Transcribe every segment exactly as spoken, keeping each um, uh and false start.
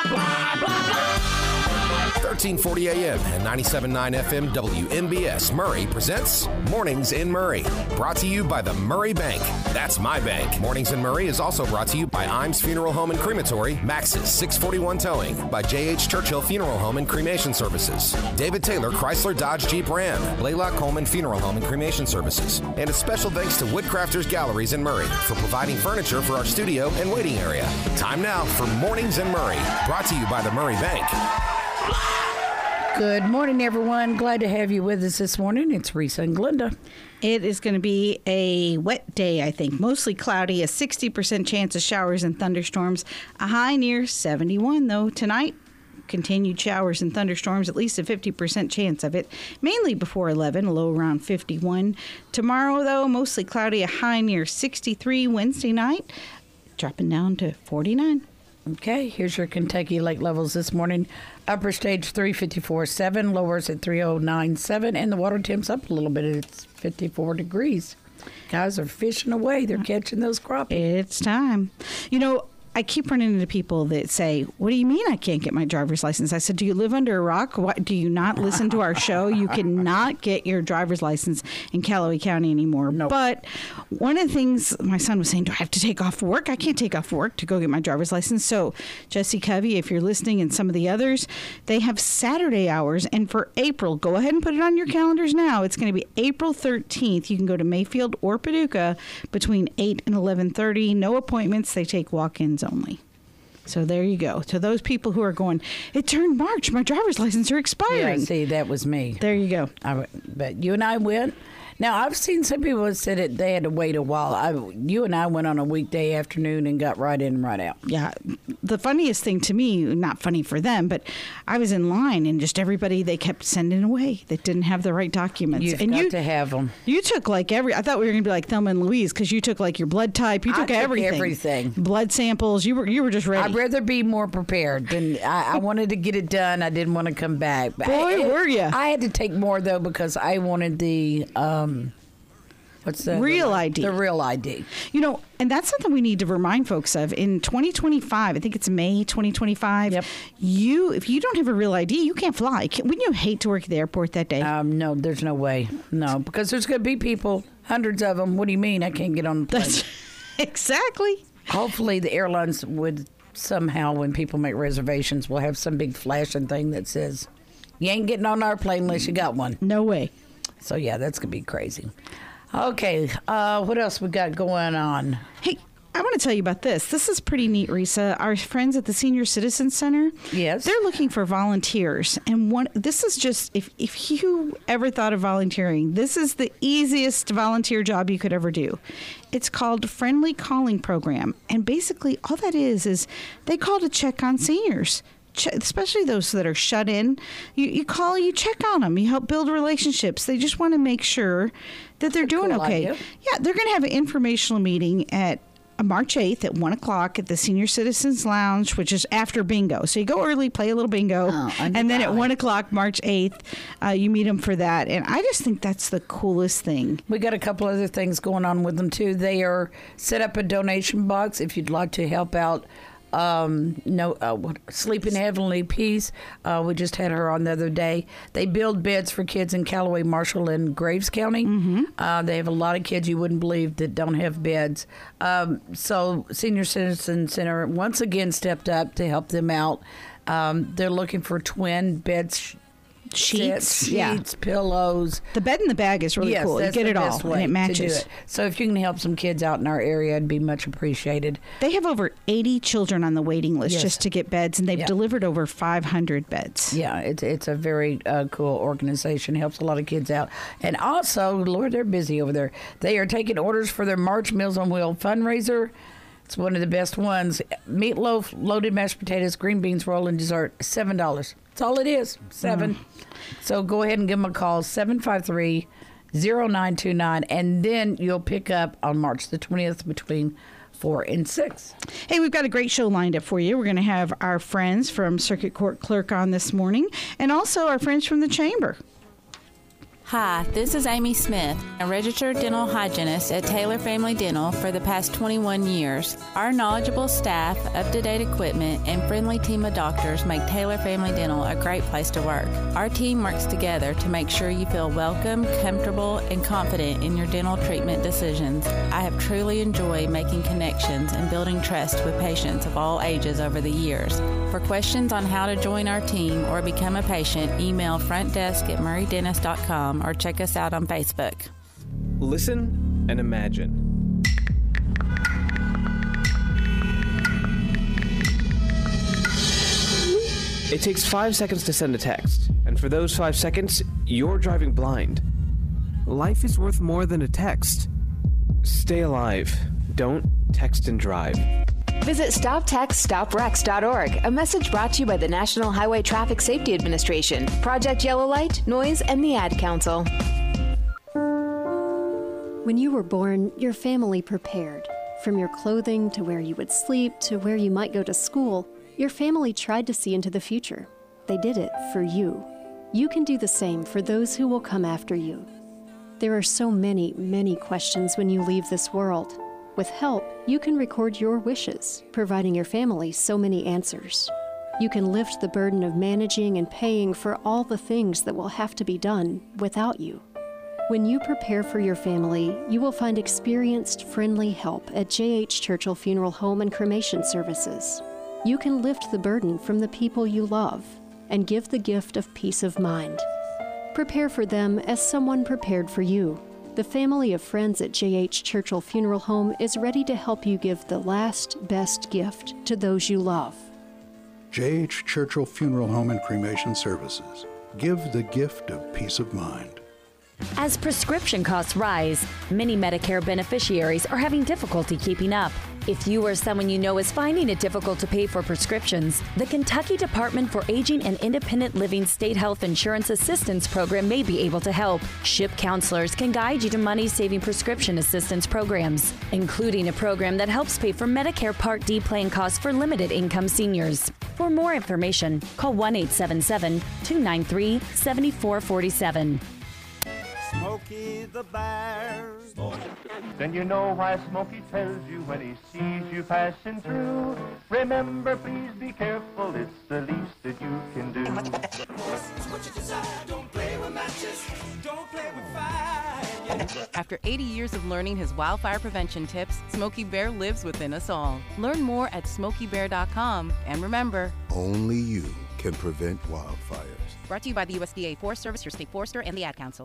Blah, blah, blah. thirteen forty A M and ninety-seven point nine F M W M B S Murray presents Mornings in Murray. Brought to you by the Murray Bank. That's my bank. Mornings in Murray is also brought to you by Imes Funeral Home and Crematory, Max's six forty-one Towing, by J H Churchill Funeral Home and Cremation Services, David Taylor Chrysler Dodge Jeep Ram, Blaylock Coleman Funeral Home and Cremation Services, and a special thanks to Woodcrafters Galleries in Murray for providing furniture for our studio and waiting area. Time now for Mornings in Murray, brought to you by the Murray Bank. Good morning, everyone. Glad to have you with us this morning. It's Risa and Glenda. It is going to be a wet day, I think. Mostly cloudy, a sixty percent chance of showers and thunderstorms. A high near seventy-one, though. Tonight, continued showers and thunderstorms, at least a fifty percent chance of it. Mainly before eleven, a low around fifty-one. Tomorrow, though, mostly cloudy, a high near sixty-three. Wednesday night, dropping down to forty-nine. Okay, here's your Kentucky lake levels this morning. Upper stage three fifty-four point seven, lowers at three oh nine point seven, and the water temp's up a little bit. It's fifty-four degrees. Guys are fishing away. They're catching those crappie. It's time. You know, I keep running into people that say, what do you mean I can't get my driver's license? I said, do you live under a rock? What, do you not listen to our show? You cannot get your driver's license in Callaway County anymore. Nope. But one of the things my son was saying, do I have to take off work? I can't take off work to go get my driver's license. So Jesse Covey, if you're listening, and some of the others, they have Saturday hours. And for April, go ahead and put it on your calendars now. It's going to be April thirteenth. You can go to Mayfield or Paducah between eight and eleven thirty. No appointments. They take walk-ins only. So there you go. To those people who are going, it turned March, my driver's license are expiring. Yeah, see, that was me. There you go. I, but you and I went. Now, I've seen some people that said it, they had to wait a while. I, you and I went on a weekday afternoon and got right in and right out. Yeah. The funniest thing to me, not funny for them, but I was in line and just everybody they kept sending away that didn't have the right documents. You've and got you, to have them. You took like every, I thought we were going to be like Thelma and Louise because you took like your blood type. You took, I took everything. everything. Blood samples. You were you were just ready. I'd rather be more prepared than I, I wanted to get it done. I didn't want to come back. But Boy, I, were you. I had to take more, though, because I wanted the... Um, What's the real the, I D? The real I D. You know, and that's something we need to remind folks of. In twenty twenty-five, I think it's May twenty twenty-five, yep. you, if you don't have a real I D, you can't fly. Can, wouldn't you hate to work at the airport that day? Um, no, there's no way. No, because there's going to be people, hundreds of them. What do you mean I can't get on the plane? That's exactly. Hopefully the airlines would somehow, when people make reservations, will have some big flashing thing that says, you ain't getting on our plane unless you got one. No way. So, yeah, that's going to be crazy. Okay, uh, what else we got going on? Hey, I want to tell you about this. This is pretty neat, Risa. Our friends at the Senior Citizen Center, yes, they're looking for volunteers. And one, this is just, if, if you ever thought of volunteering, this is the easiest volunteer job you could ever do. It's called Friendly Calling Program. And basically all that is, is they call to check on seniors. Especially those that are shut in, you, you call, you check on them, you help build relationships. They just want to make sure that they're doing cool okay. idea. Yeah, they're going to have an informational meeting at March eighth at one o'clock at the Senior Citizens Lounge, which is after bingo. So you go early, play a little bingo, oh, and then at one o'clock, March eighth, uh, you meet them for that. And I just think that's the coolest thing. We got a couple other things going on with them, too. They are set up a donation box if you'd like to help out. Um, no, uh, Sleep in Heavenly Peace. Uh, we just had her on the other day. They build beds for kids in Callaway, Marshall, and Graves County. Mm-hmm. Uh, they have a lot of kids you wouldn't believe that don't have beds. Um, so Senior Citizen Center once again stepped up to help them out. Um, they're looking for twin beds. Sheets, Sets, yeah. sheets, pillows. The bed in the bag is really yes, cool. You that's get the it all, best and way it matches. to do it. So if you can help some kids out in our area, it'd be much appreciated. They have over eighty children on the waiting list yes. just to get beds, and they've yeah. delivered over five hundred beds. Yeah, it's it's a very uh, cool organization. Helps a lot of kids out. And also, Lord, they're busy over there. They are taking orders for their March Meals on Wheel fundraiser. It's one of the best ones. Meatloaf, loaded mashed potatoes, green beans, roll, and dessert, seven dollars. That's all it is, seven. Mm. So go ahead and give them a call, seven five three, zero nine two nine, and then you'll pick up on March the twentieth between four and six. Hey, we've got a great show lined up for you. We're going to have our friends from Circuit Court Clerk on this morning, and also our friends from the Chamber. Hi, this is Amy Smith, a registered dental hygienist at Taylor Family Dental for the past twenty-one years. Our knowledgeable staff, up-to-date equipment, and friendly team of doctors make Taylor Family Dental a great place to work. Our team works together to make sure you feel welcome, comfortable, and confident in your dental treatment decisions. I have truly enjoyed making connections and building trust with patients of all ages over the years. For questions on how to join our team or become a patient, email front desk at murray dentist dot com or check us out on Facebook. Listen and imagine. It takes five seconds to send a text, and for those five seconds, you're driving blind. Life is worth more than a text. Stay alive. Don't text and drive. Visit stop text stop wrecks dot org. A message brought to you by the National Highway Traffic Safety Administration, Project Yellow Light, Noise, and the Ad Council. When you were born, your family prepared. From your clothing to where you would sleep to where you might go to school, your family tried to see into the future. They did it for you. You can do the same for those who will come after you. There are so many, many questions when you leave this world. With help, you can record your wishes, providing your family so many answers. You can lift the burden of managing and paying for all the things that will have to be done without you. When you prepare for your family, you will find experienced, friendly help at J H Churchill Funeral Home and Cremation Services. You can lift the burden from the people you love and give the gift of peace of mind. Prepare for them as someone prepared for you. The family of friends at J H Churchill Funeral Home is ready to help you give the last best gift to those you love. J H Churchill Funeral Home and Cremation Services. Give the gift of peace of mind. As prescription costs rise, many Medicare beneficiaries are having difficulty keeping up. If you or someone you know is finding it difficult to pay for prescriptions, the Kentucky Department for Aging and Independent Living State Health Insurance Assistance Program may be able to help. SHIP counselors can guide you to money-saving prescription assistance programs, including a program that helps pay for Medicare Part D plan costs for limited-income seniors. For more information, call one eight seven seven, two nine three, seven four four seven. Smokey the Bear. Then you know why Smokey tells you when he sees you passing through. Remember, please be careful, it's the least that you can do. What you desire, don't play with matches, don't play with fire. After eighty years of learning his wildfire prevention tips, Smokey Bear lives within us all. Learn more at smokey bear dot com. And remember, only you can prevent wildfires. Brought to you by the U S D A Forest Service, your state forester, and the Ad Council.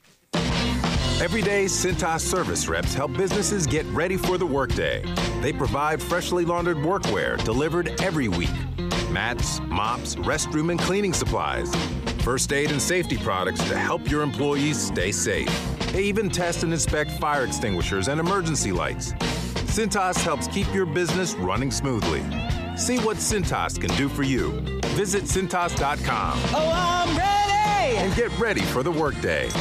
Every day, Cintas service reps help businesses get ready for the workday. They provide freshly laundered workwear delivered every week. Mats, mops, restroom and cleaning supplies. First aid and safety products to help your employees stay safe. They even test and inspect fire extinguishers and emergency lights. Cintas helps keep your business running smoothly. See what Cintas can do for you. Visit Cintas dot com. Oh, I'm ready! And get ready for the workday.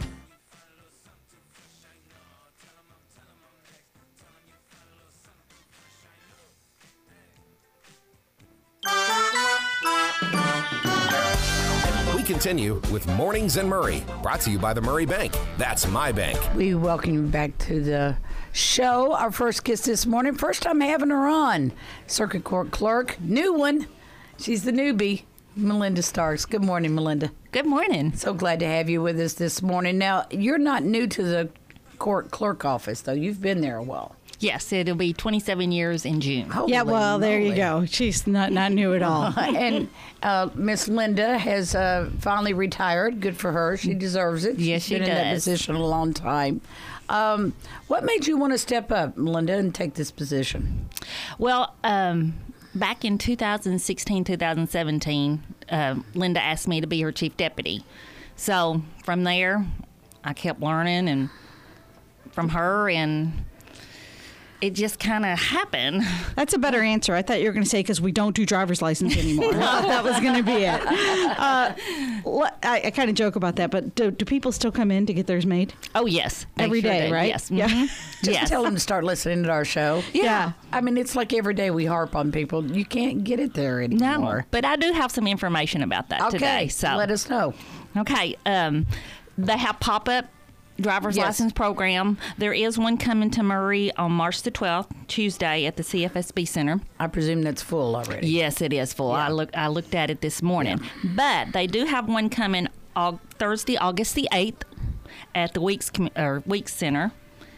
We continue with Mornings in Murray, brought to you by the Murray Bank. That's my bank. We welcome you back to the show. Our first guest this morning, first time having her on, Circuit Court Clerk, new one. She's the newbie, Melinda Starks. Good morning, Melinda. Good morning. So glad to have you with us this morning. Now, you're not new to the court clerk office, though. You've been there a while. Yes, it'll be twenty-seven years in June. Holy yeah, well, moly. there you go. She's not, not new at all. And uh, Miss Linda has uh, finally retired. Good for her. She deserves it. Yes, She's she been in that does. position a long time. Um, what made you want to step up, Melinda, and take this position? Well, um, back in two thousand sixteen, two thousand seventeen, uh, Linda asked me to be her chief deputy. So from there, I kept learning and from her, and it just kind of happened. That's a better answer. I thought you were going to say because we don't do driver's license anymore. I thought that was going to be it. Uh, I, I kind of joke about that, but do, do people still come in to get theirs made? Oh, yes. Every sure day, do. right? Yes. Yeah. Mm-hmm. Just yes. tell them to start listening to our show. Yeah. yeah. I mean, it's like every day we harp on people. You can't get it there anymore. No, but I do have some information about that okay, today. So let us know. Okay. Um, They have pop-up driver's Yes. license program. There is one coming to Murray on March the twelfth, Tuesday, at the C F S B Center. I presume that's full already. Yes, it is full. Yeah. I look I looked at it this morning. But they do have one coming Aug- Thursday, August the eighth, at the Weeks Com- or Weeks Center.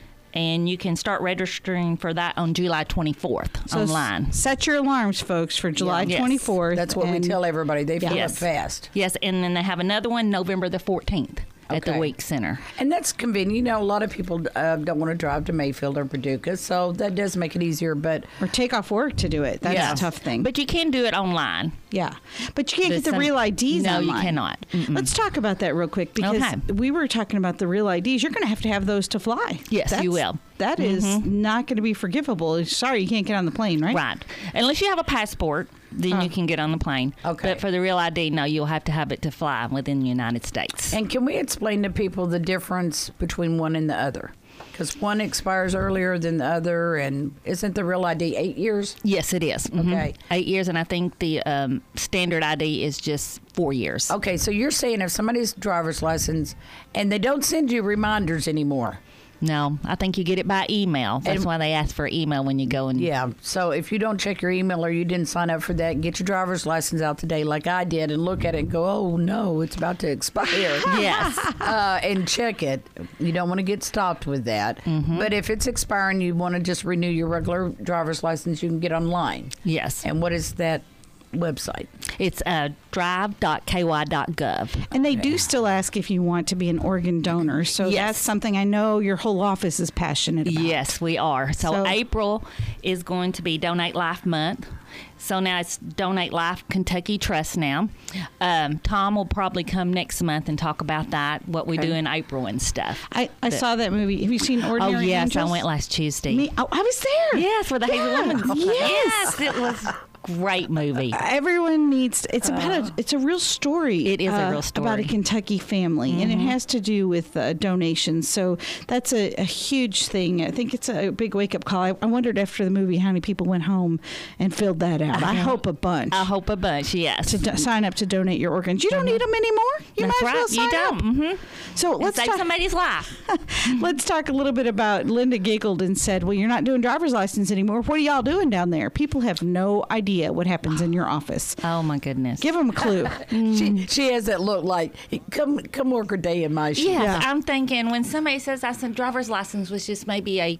And you can start registering for that on July twenty-fourth So online. s- set your alarms, folks, for July Yes. twenty-fourth. That's what we and- tell everybody. They fill Yes. up fast. Yes, and then they have another one November the fourteenth at the Okay. Weeks Center. And that's convenient. You know, a lot of people uh, don't want to drive to Mayfield or Paducah, so that does make it easier. But Or take off work to do it. That's Yeah. a tough thing. But you can do it online. Yeah, but you can't The get the some- real I Ds No, you online. cannot. Mm-mm. Let's talk about that real quick because Okay. we were talking about the real I Ds. You're going to have to have those to fly. Yes, That's, you will. That is not going to be forgivable. Sorry, you can't get on the plane, right? Right. Unless you have a passport, then Oh. you can get on the plane. Okay. But for the real I D, no, you'll have to have it to fly within the United States. And can we explain to people the difference between one and the other? Because one expires earlier than the other, and isn't the real I D eight years? Yes, it is. Mhm. Okay. Eight years, and I think the um, standard I D is just four years. Okay, so you're saying if somebody's driver's license and they don't send you reminders anymore. No, I think you get it by email. That's And- why they ask for email when you go and. Yeah, so if you don't check your email or you didn't sign up for that, get your driver's license out today like I did and look at it and go, oh no, it's about to expire. Yes. uh, and check it. You don't want to get stopped with that. Mm-hmm. But if it's expiring, you want to just renew your regular driver's license, you can get online. Yes. And what is that website? It's uh, drive dot k y dot gov. And they do still ask if you want to be an organ donor. So Yes. that's something I know your whole office is passionate about. Yes, we are. So, So- April is going to be Donate Life Month. So now it's Donate Life Kentucky Trust now. Um, Tom will probably come next month and talk about that, what we Okay. do in April and stuff. I, I But- saw that movie. Have you seen Oh, Ordinary yes, Angels? I went last Tuesday. Me, oh, I was there. Yes, with the Hazel Yeah. Woman. Yes. Yes, it was great movie. Everyone needs. It's about a. It's a real story. It is a uh, real story. about a Kentucky family, and it Mhm. has to do with uh, donations. So that's a, a huge thing. I think it's a big wake up call. I, I wondered after the movie how many people went home and filled that out. I hope a bunch. I hope a bunch. Yes. To do, sign up to donate your organs. You don't need them anymore. You That's might right. as well You sign don't. up. Mm-hmm. So let's save talk. somebody's life. Let's talk a little bit about. Linda giggled and said, "Well, you're not doing driver's license anymore. What are y'all doing down there? People have no idea what happens in your office. Oh my goodness. Give them a clue." She she has that look like, come come work a day in my shoes. Yes, I'm thinking when somebody says I said driver's license was just maybe a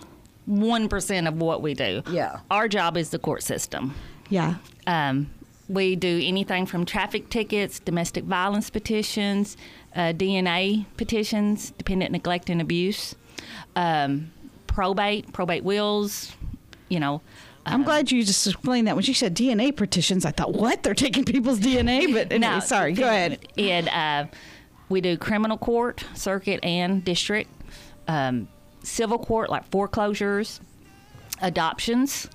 one percent of what we do. Yeah. Our job is the court system. Yeah. Um, we do anything from traffic tickets, domestic violence petitions, uh, D N A petitions, dependent neglect and abuse, um, probate, probate wills, you know. I'm glad you just explained that. When she said D N A petitions, I thought, what? They're taking people's D N A? But anyway, No, sorry. Go ahead. And uh, we do criminal court, circuit, and district, um, civil court like foreclosures, adoptions.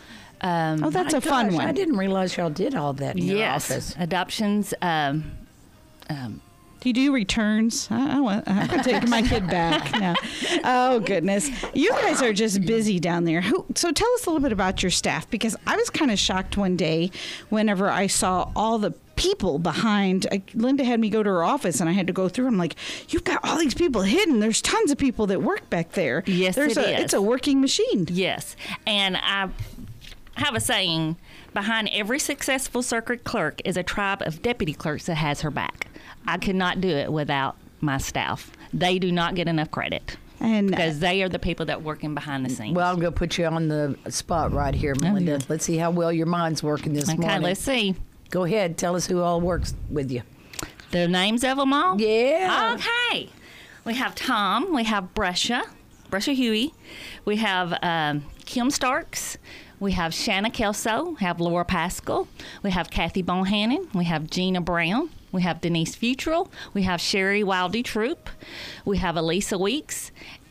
Um, Oh, that's My a fun gosh, one. I didn't realize y'all did all that in your yes, office. adoptions. Um, um, Do you do returns? I, I want, I'm taking my kid back. No. Oh, goodness. You guys are just busy down there. Who, so tell us a little bit about your staff, because I was kind of shocked one day whenever I saw all the people behind. I, Linda had me go to her office, and I had to go through. I'm like, you've got all these people hidden. There's tons of people that work back there. Yes, There's it a, is. It's a working machine. Yes, and I have a saying: behind every successful circuit clerk is a tribe of deputy clerks that has her back. I could not do it without my staff. They do not get enough credit. And because they are the people that working behind the scenes. Well, I'm going to put you on the spot right here, Melinda. Let's see how well your mind's working this Okay, morning. let's see. Go ahead. Tell us who all works with you. The names of them all? Yeah. Okay. We have Tom. We have Brusha, Brusha Huey. We have um, Kim Starks. We have Shanna Kelso. We have Laura Pascal. We have Kathy Bohannon. We have Gina Brown. We have Denise Futrell. We have Sherry Wildy Troop. We have Elisa Weeks.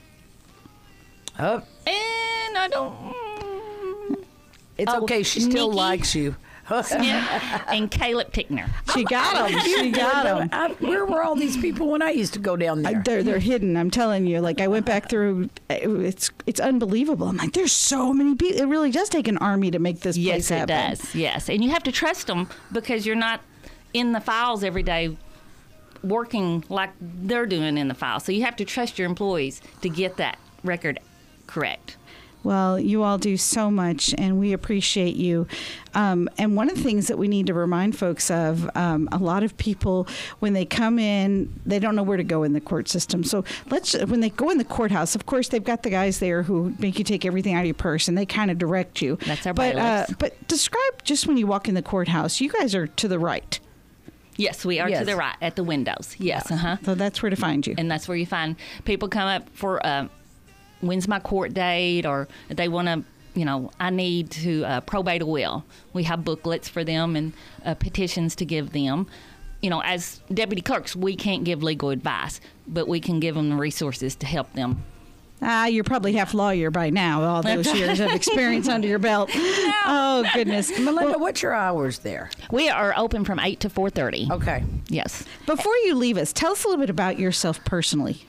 Oh. And I don't. It's Oh, okay. She still Nikki. likes you. Yeah. And Caleb Tickner. She got them. She got them. I, where were all these people when I used to go down there? They're they're hidden. I'm telling you. Like I went back through. It's it's unbelievable. I'm like, there's so many people. It really does take an army to make this Yes, place it happen. does. Yes, and you have to trust them because you're not in the files every day working like they're doing in the file. So you have to trust your employees to get that record correct. Well, you all do so much, and we appreciate you. Um, and one of the things that we need to remind folks of, um, a lot of people, when they come in, they don't know where to go in the court system. So let's, when they go in the courthouse, of course, they've got the guys there who make you take everything out of your purse, and they kind of direct you. That's our but, uh, bailiffs. but describe just when you walk in the courthouse, you guys are to the right. Yes, we are Yes. to the right at the windows. Yes, Yeah. uh-huh. So that's where to find you. And that's where you find people come up for uh, when's my court date, or they want to, you know, I need to uh, probate a will. We have booklets for them and uh, petitions to give them. You know, as deputy clerks, we can't give legal advice, but we can give them the resources to help them. Ah, you're probably half lawyer by now, all those years of experience under your belt. Oh, goodness. Melinda, what's your hours there? We are open from eight to four thirty. Okay. Yes. Before you leave us, tell us a little bit about yourself personally.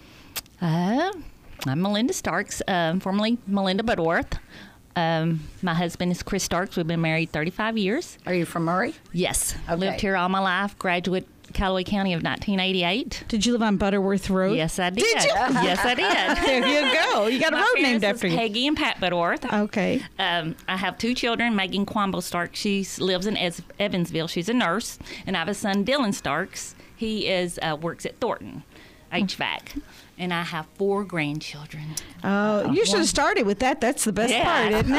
Uh, I'm Melinda Starks, um, formerly Melinda Butterworth. Um, my husband is Chris Starks. We've been married thirty-five years. Are you from Murray? Yes. Okay. Lived here all my life. Graduate Callaway County of nineteen eighty-eight. Did you live on Butterworth Road? Yes, I did. Did you? Yes, I did. There you go. You got a My road named parents after was you. Peggy and Pat Butterworth. Okay. Um, I have two children, Megan Quambo Starks. She lives in Es- Evansville. She's a nurse. And I have a son, Dylan Starks. He is uh, works at Thornton H V A C. And I have four grandchildren. Oh, you should have started with that. That's the best Yeah. part, isn't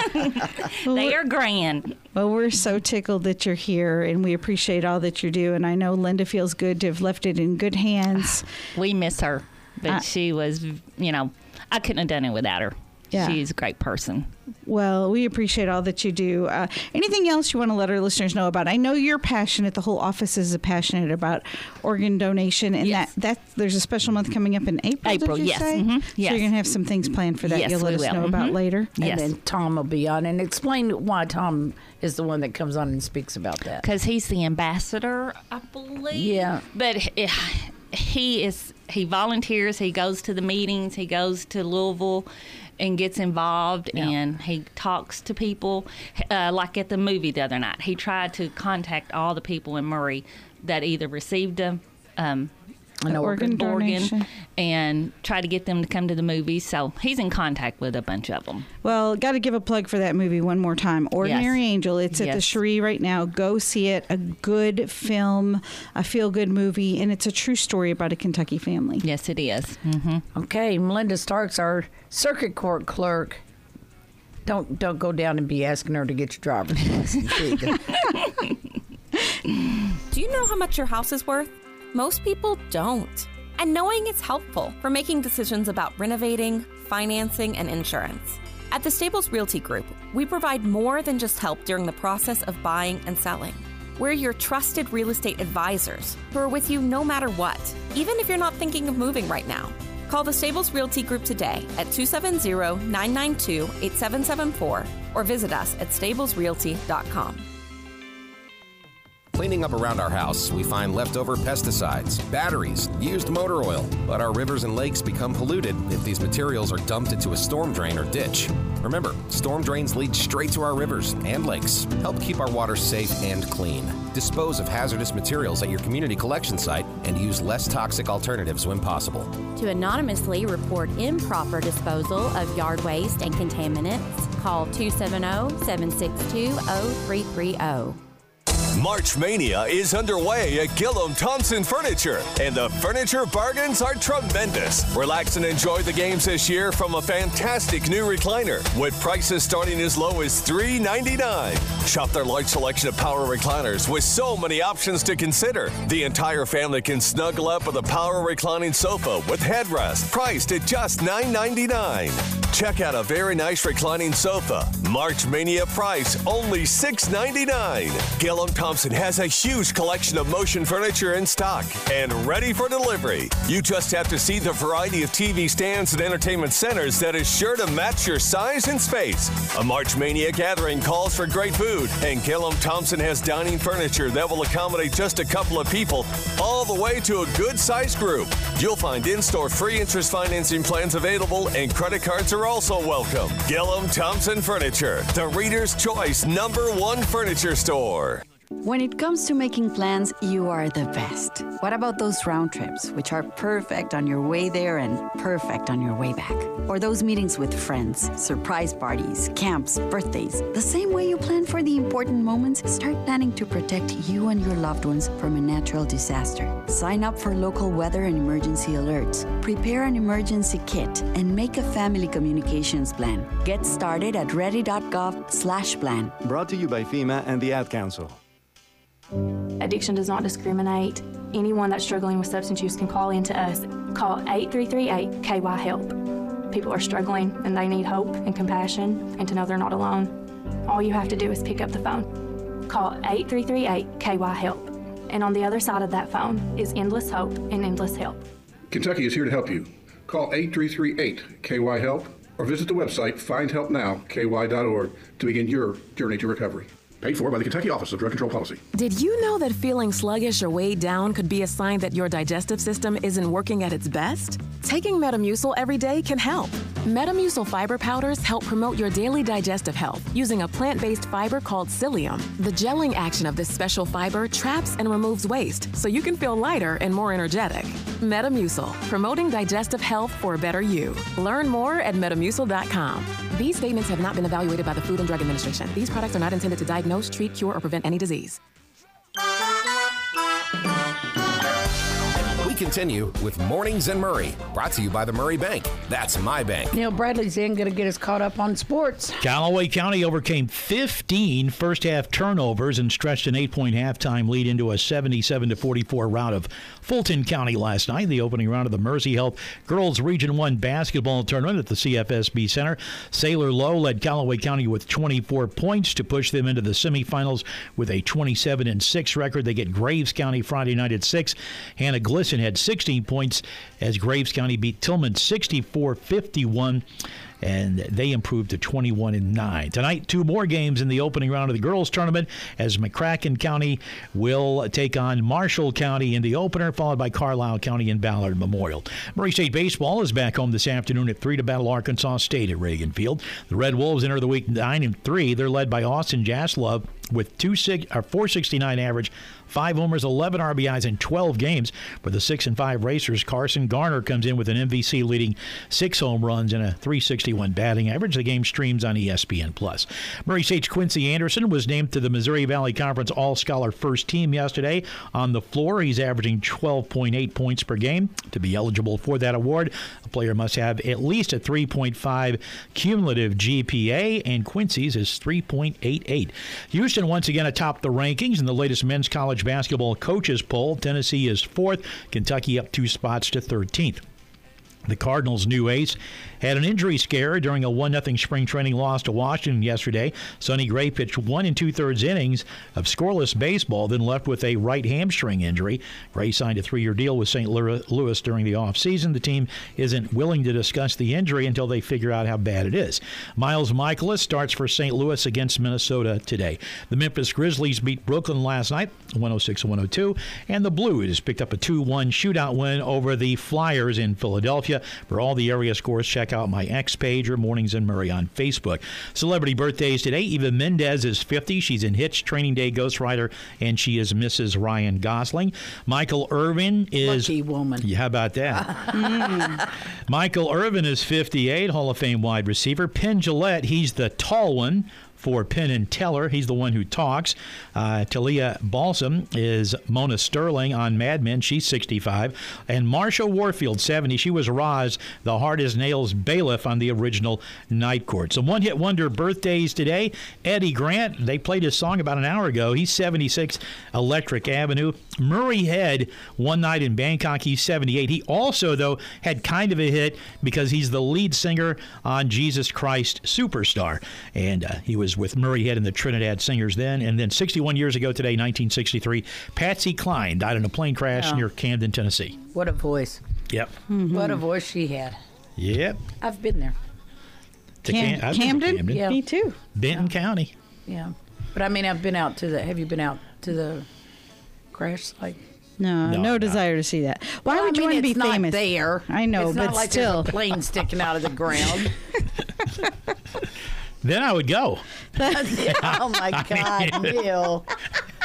it? Well, They we're- are grand. Well, we're so tickled that you're here, and we appreciate all that you do. And I know Linda feels good to have left it in good hands. We miss her, but Uh, she was, you know, I couldn't have done it without her. Yeah. She's a great person. Well, we appreciate all that you do. Uh, anything else you want to let our listeners know about? I know you're passionate. The whole office is passionate about organ donation, and Yes. that, that there's a special month coming up in April. April, did you yes. say? Mhm. So Yes. you're gonna have some things planned for that. Yes, You'll let we us will. know about Mhm. later. And Yes. then Tom will be on. And explain why Tom is the one that comes on and speaks about that. Because he's the ambassador, I believe. Yeah. But he, he is, he volunteers, he goes to the meetings, he goes to Louisville and gets involved, Yeah. and he talks to people. Uh, like at the movie the other night, he tried to contact all the people in Murray that either received a, um, An organ donation. and try to get them to come to the movies. So he's in contact with a bunch of them. Well, got to give a plug for that movie one more time. Ordinary Yes. Angel. It's at the Yes. Cherie right now. Go see it. A good film, a feel-good movie, and it's a true story about a Kentucky family. Yes, it is. Mm-hmm. Okay, Melinda Starks, our circuit court clerk. Don't don't go down and be asking her to get your driver's license either. Do you know how much your house is worth? Most people don't. And knowing it's helpful for making decisions about renovating, financing, and insurance. At the Stables Realty Group, we provide more than just help during the process of buying and selling. We're your trusted real estate advisors who are with you no matter what, even if you're not thinking of moving right now. Call the Stables Realty Group today at two seven zero, nine nine two, eight seven seven four or visit us at stables realty dot com. Cleaning up around our house, we find leftover pesticides, batteries, used motor oil. But our rivers and lakes become polluted if these materials are dumped into a storm drain or ditch. Remember, storm drains lead straight to our rivers and lakes. Help keep our water safe and clean. Dispose of hazardous materials at your community collection site and use less toxic alternatives when possible. To anonymously report improper disposal of yard waste and contaminants, call two seven zero, seven six two, zero three three zero. March Mania is underway at Gillum Thompson Furniture, and the furniture bargains are tremendous. Relax and enjoy the games this year from a fantastic new recliner with prices starting as low as three ninety-nine. Shop their large selection of power recliners with so many options to consider. The entire family can snuggle up with a power reclining sofa with headrest, priced at just nine ninety-nine. Check out a very nice reclining sofa. March Mania price only six ninety-nine. Gillum Thompson has a huge collection of motion furniture in stock and ready for delivery. You just have to see the variety of T V stands and entertainment centers that is sure to match your size and space. A March Mania gathering calls for great food, and Gillum Thompson has dining furniture that will accommodate just a couple of people, all the way to a good-sized group. You'll find in-store free interest financing plans available, and credit cards are also welcome. Gillum Thompson Furniture, the Reader's Choice number one furniture store. When it comes to making plans, you are the best. What about those round trips, which are perfect on your way there and perfect on your way back? Or those meetings with friends, surprise parties, camps, birthdays? The same way you plan for the important moments, start planning to protect you and your loved ones from a natural disaster. Sign up for local weather and emergency alerts. Prepare an emergency kit and make a family communications plan. Get started at ready.gov slash plan. Brought to you by FEMA and the Ad Council. Addiction does not discriminate. Anyone that's struggling with substance use can call in to us. Call eight three three eight K Y HELP. People are struggling and they need hope and compassion and to know they're not alone. All you have to do is pick up the phone. Call eight three three eight K Y HELP. And on the other side of that phone is endless hope and endless help. Kentucky is here to help you. Call eight three three eight K Y HELP or visit the website find help now K Y dot org to begin your journey to recovery. Paid for by the Kentucky Office of Drug Control Policy. Did you know that feeling sluggish or weighed down could be a sign that your digestive system isn't working at its best? Taking Metamucil every day can help. Metamucil fiber powders help promote your daily digestive health using a plant-based fiber called psyllium. The gelling action of this special fiber traps and removes waste so you can feel lighter and more energetic. Metamucil, promoting digestive health for a better you. Learn more at metamucil dot com. These statements have not been evaluated by the Food and Drug Administration. These products are not intended to diagnose, treat, cure, or prevent any disease. We continue with Mornings in Murray, brought to you by the Murray Bank. That's my bank. Neil Bradley's in going to get us caught up on sports. Callaway County overcame fifteen first-half turnovers and stretched an eight-point halftime lead into a seventy-seven to forty-four rout of Fulton County last night, the opening round of the Mercy Health Girls Region one basketball tournament at the C F S B Center. Sailor Lowe led Callaway County with twenty-four points to push them into the semifinals with a twenty-seven and six record. They get Graves County Friday night at six. Hannah Glisson had sixteen points as Graves County beat Tillman sixty-four fifty-one, and they improved to twenty-one and nine. Tonight, two more games in the opening round of the girls tournament as McCracken County will take on Marshall County in the opener, followed by Carlisle County and Ballard Memorial. Murray State Baseball is back home this afternoon at three to battle Arkansas State at Reagan Field. The Red Wolves enter the week nine and three. They're led by Austin Jaslove with two six or four sixty-nine average, five homers, eleven R B Is in twelve games. For the six and five racers, Carson Garner comes in with an M V C leading six home runs and a three sixty-one batting average. The game streams on E S P N Plus. Murray State's Quincy Anderson was named to the Missouri Valley Conference All-Scholar First Team yesterday. On the floor, he's averaging twelve point eight points per game. To be eligible for that award, a player must have at least a three point five cumulative G P A, and Quincy's is three point eight eight. Houston once again atop the rankings in the latest men's college basketball coaches poll. Tennessee is fourth, Kentucky up two spots to thirteenth. The Cardinals' new ace had an injury scare during a one nothing spring training loss to Washington yesterday. Sonny Gray pitched one and two-thirds innings of scoreless baseball, then left with a right hamstring injury. Gray signed a three-year deal with Saint Louis during the offseason. The team isn't willing to discuss the injury until they figure out how bad it is. Miles Michaelis starts for Saint Louis against Minnesota today. The Memphis Grizzlies beat Brooklyn last night, one oh six to one oh two, and the Blues picked up a two one shootout win over the Flyers in Philadelphia. For all the area scores, check out my X page or Mornings in Murray on Facebook. Celebrity birthdays today. Eva Mendes is fifty. She's in Hitch, Training Day, Ghost Rider, and she is Missus Ryan Gosling. Michael Irvin is... Lucky woman. Yeah, how about that? Michael Irvin is fifty-eight, Hall of Fame wide receiver. Penn Jillette, he's the tall one for Penn and Teller. He's the one who talks. Uh, Talia Balsam is Mona Sterling on Mad Men. She's sixty-five. And Marsha Warfield, seventy. She was Roz, the hard-as-nails bailiff on the original Night Court. Some one-hit wonder birthdays today. Eddie Grant, they played his song about an hour ago. He's seventy-six, Electric Avenue. Murray Head, One Night in Bangkok. He's seventy-eight. He also, though, had kind of a hit because he's the lead singer on Jesus Christ Superstar. And uh, he was with Murray Head and the Trinidad Singers then. And then sixty-one years ago today, nineteen sixty-three, Patsy Cline died in a plane crash Oh. near Camden, Tennessee. What a voice. Yep. What a voice she had. Yep. I've been there. To Cam- Cam- I've been to Camden? Camden. Yeah. Me too. Benton County. Yeah. But I mean, I've been out to the, have you been out to the crash site? No, no, No, desire to see that. Why Well, would I you mean, want to be it's not famous? there. I know, it's but not like still. there's a plane sticking out of the ground. Then I would go. oh my God, mean- Neil.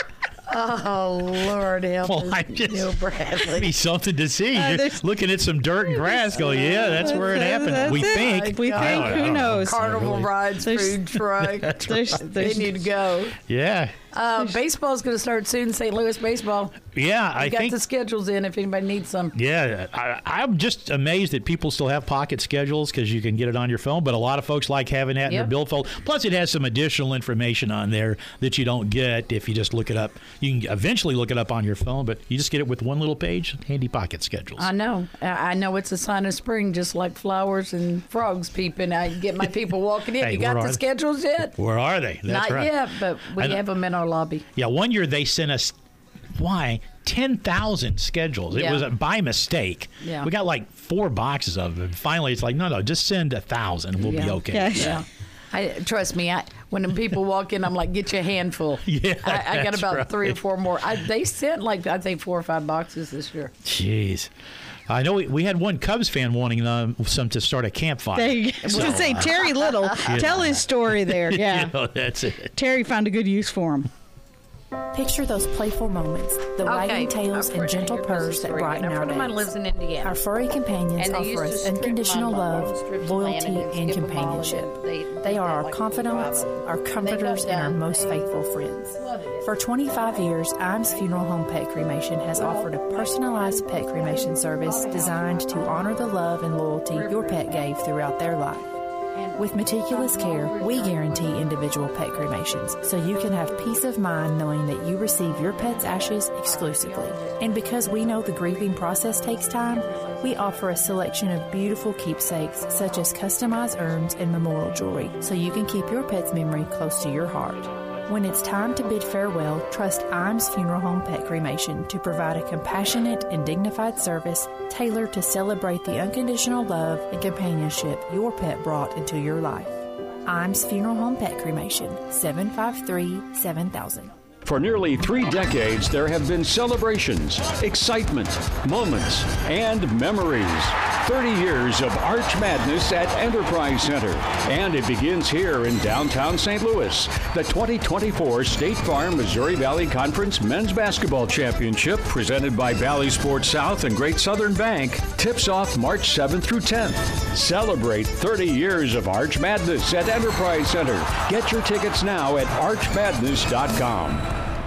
Oh, Lord help Well, us, I just, Neil Bradley. be something to see. Uh, You're there's- looking at some dirt and grass, go, yeah, that's where it happened. That's we it. think. We I think. don't- I Who don't know. knows? Carnival Really. rides, food truck. That's There's, right. They there's, need to go. Yeah. Uh, baseball's going to start soon. Saint Louis baseball. Yeah, We I got think. the schedules in if anybody needs some. Yeah, I, I'm just amazed that people still have pocket schedules because you can get it on your phone. But a lot of folks like having that in Yep. their billfold. Plus, it has some additional information on there that you don't get if you just look it up. You can eventually look it up on your phone, but you just get it with one little page. Handy pocket schedules. I know. I I know it's a sign of spring, just like flowers and frogs peeping. I get my people walking in. Hey, you got where the are they? schedules yet? Where are they? That's Not right. yet, but we I know- have them in our lobby. Yeah, one year they sent us, why, ten thousand schedules. It Yeah. was a, by mistake. Yeah. We got like four boxes of them. Finally, it's like, no, no, just send a thousand. We'll be Yeah. okay. Yeah. yeah. I, trust me, I, when the people walk in, I'm like, get you a handful. Yeah, I, I got that's about right. three or four more. I, they sent like, I think, four or five boxes this year. Jeez. I know we, we had one Cubs fan wanting um, some to start a campfire. there you go. I was going to say, Terry Little, Yeah. tell his story there. Yeah. You know, that's it. Terry found a good use for him. Picture those playful moments, the Okay, wagging tails our and friend gentle here purrs goes that straight. brighten Now, a our friend of mine days. lives in Indiana. Our furry companions And they offer used to us strip unconditional my love, lawn, strip the loyalty, land, and and skip them all, companionship. and they- They they are got our like confidants, five of them. our They comforters, got and our done. most faithful friends. For twenty-five years, Iams Funeral Home Pet Cremation has offered a personalized pet cremation service designed to honor the love and loyalty your pet gave throughout their life. With meticulous care, we guarantee individual pet cremations, so you can have peace of mind knowing that you receive your pet's ashes exclusively. And because we know the grieving process takes time, we offer a selection of beautiful keepsakes such as customized urns and memorial jewelry, so you can keep your pet's memory close to your heart. When it's time to bid farewell, trust Iams Funeral Home Pet Cremation to provide a compassionate and dignified service tailored to celebrate the unconditional love and companionship your pet brought into your life. Iams Funeral Home Pet Cremation, seven five three, seven thousand. For nearly three decades, there have been celebrations, excitement, moments, and memories. thirty years of Arch Madness at Enterprise Center. And it begins here in downtown Saint Louis. The twenty twenty-four State Farm Missouri Valley Conference Men's Basketball Championship, presented by Valley Sports South and Great Southern Bank, tips off March seventh through tenth. Celebrate thirty years of Arch Madness at Enterprise Center. Get your tickets now at arch madness dot com.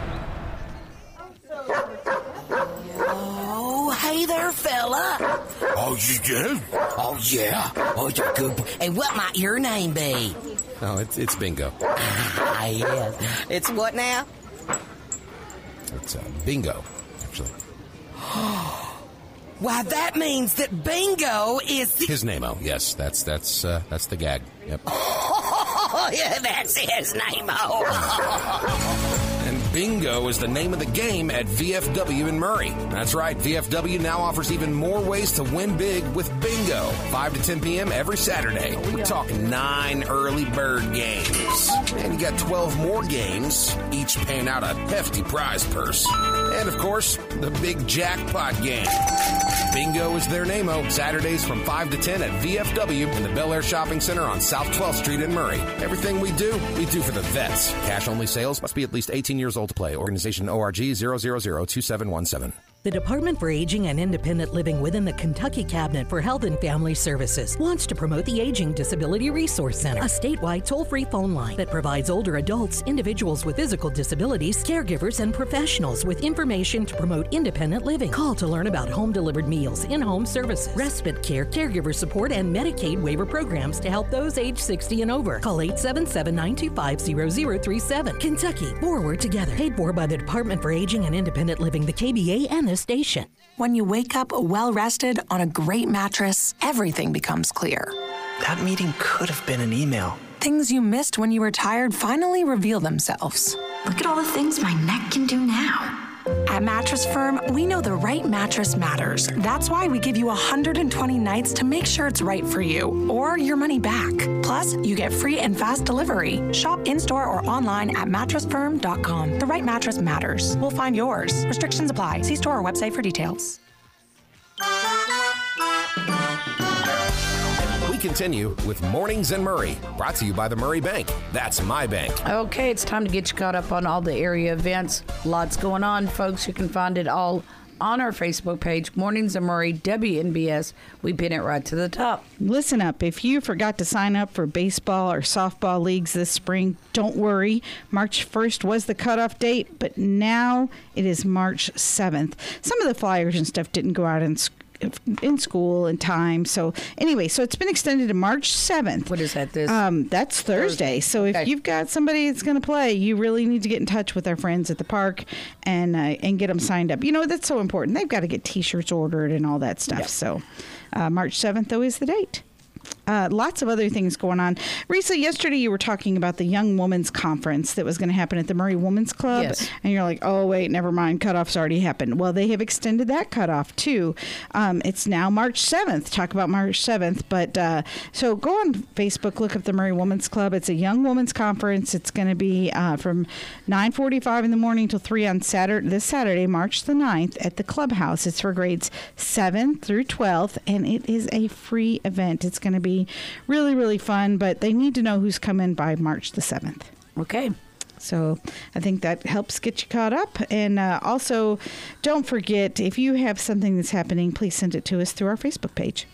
Oh, hey there, fella. Oh, you do? Oh, yeah. Oh, you're a good boy. And what might your name be? Oh, it's, it's bingo. Ah, yes. It's what now? It's uh, bingo, actually. Why, that means that bingo is the... His name, oh, yes, that's that's uh, that's the gag. Yep. Oh, yeah, that's his name, oh. And bingo is the name of the game at V F W in Murray. That's right, V F W now offers even more ways to win big with bingo. five to ten p.m. every Saturday. We're talking nine early bird games. And you got twelve more games, each paying out a hefty prize purse. And, of course, the big jackpot game. Bingo is their name-o. Saturdays from five to ten at V F W in the Bel Air Shopping Center on South twelfth Street in Murray. Everything we do, we do for the vets. Cash-only sales must be at least eighteen years old to play. Organization O R G zero zero zero two seven one seven. The Department for Aging and Independent Living within the Kentucky Cabinet for Health and Family Services wants to promote the Aging Disability Resource Center, a statewide toll-free phone line that provides older adults, individuals with physical disabilities, caregivers, and professionals with information to promote independent living. Call to learn about home-delivered meals, in-home services, respite care, caregiver support, and Medicaid waiver programs to help those age sixty and over. Call eight seven seven, nine two five, zero zero three seven. Kentucky, forward together. Paid for by the Department for Aging and Independent Living, the K B A, and the station. When you wake up well rested on a great mattress, everything becomes clear. That meeting could have been an email. Things you missed when you were tired finally reveal themselves. Look at all the things my neck can do now. At Mattress Firm, we know the right mattress matters. That's why we give you one hundred twenty nights to make sure it's right for you, or your money back. Plus, you get free and fast delivery. Shop in-store or online at mattress firm dot com. The right mattress matters. We'll find yours. Restrictions apply. See store or website for details. continue with Mornings in Murray, brought to you by the Murray Bank. That's my bank. Okay, it's time to get you caught up on all the area events. Lots going on, folks. You can find it all on our Facebook page, Mornings in Murray, W N B S. We pin it right to the top. Listen up. If you forgot to sign up for baseball or softball leagues this spring, don't worry. March first was the cutoff date, but now it is March seventh. Some of the flyers and stuff didn't go out in in school in time. So anyway, so it's been extended to March seventh. What is that? This? Um, that's Thursday. Thursday. So if okay. you've got somebody that's going to play, you really need to get in touch with our friends at the park and uh, and get them signed up. You know, that's so important. They've got to get T-shirts ordered and all that stuff. Yep. So uh, March seventh, though, is the date. Uh, lots of other things going on. Risa, yesterday you were talking about the Young Women's Conference that was going to happen at the Murray Women's Club. Yes. And you're like, oh, wait, never mind. Cutoff's already happened. Well, they have extended that cutoff, too. Um, it's now March seventh. Talk about March seventh. But uh, so go on Facebook, look up the Murray Women's Club. It's a Young Women's Conference. It's going to be uh, from nine forty-five in the morning till three on Saturday, this Saturday, March the ninth, at the clubhouse. It's for grades seven through twelve, and it is a free event. It's going to be really, really fun, but they need to know who's coming by March the seventh. Okay. So I think that helps get you caught up. And uh, also, don't forget, if you have something that's happening, please send it to us through our Facebook page.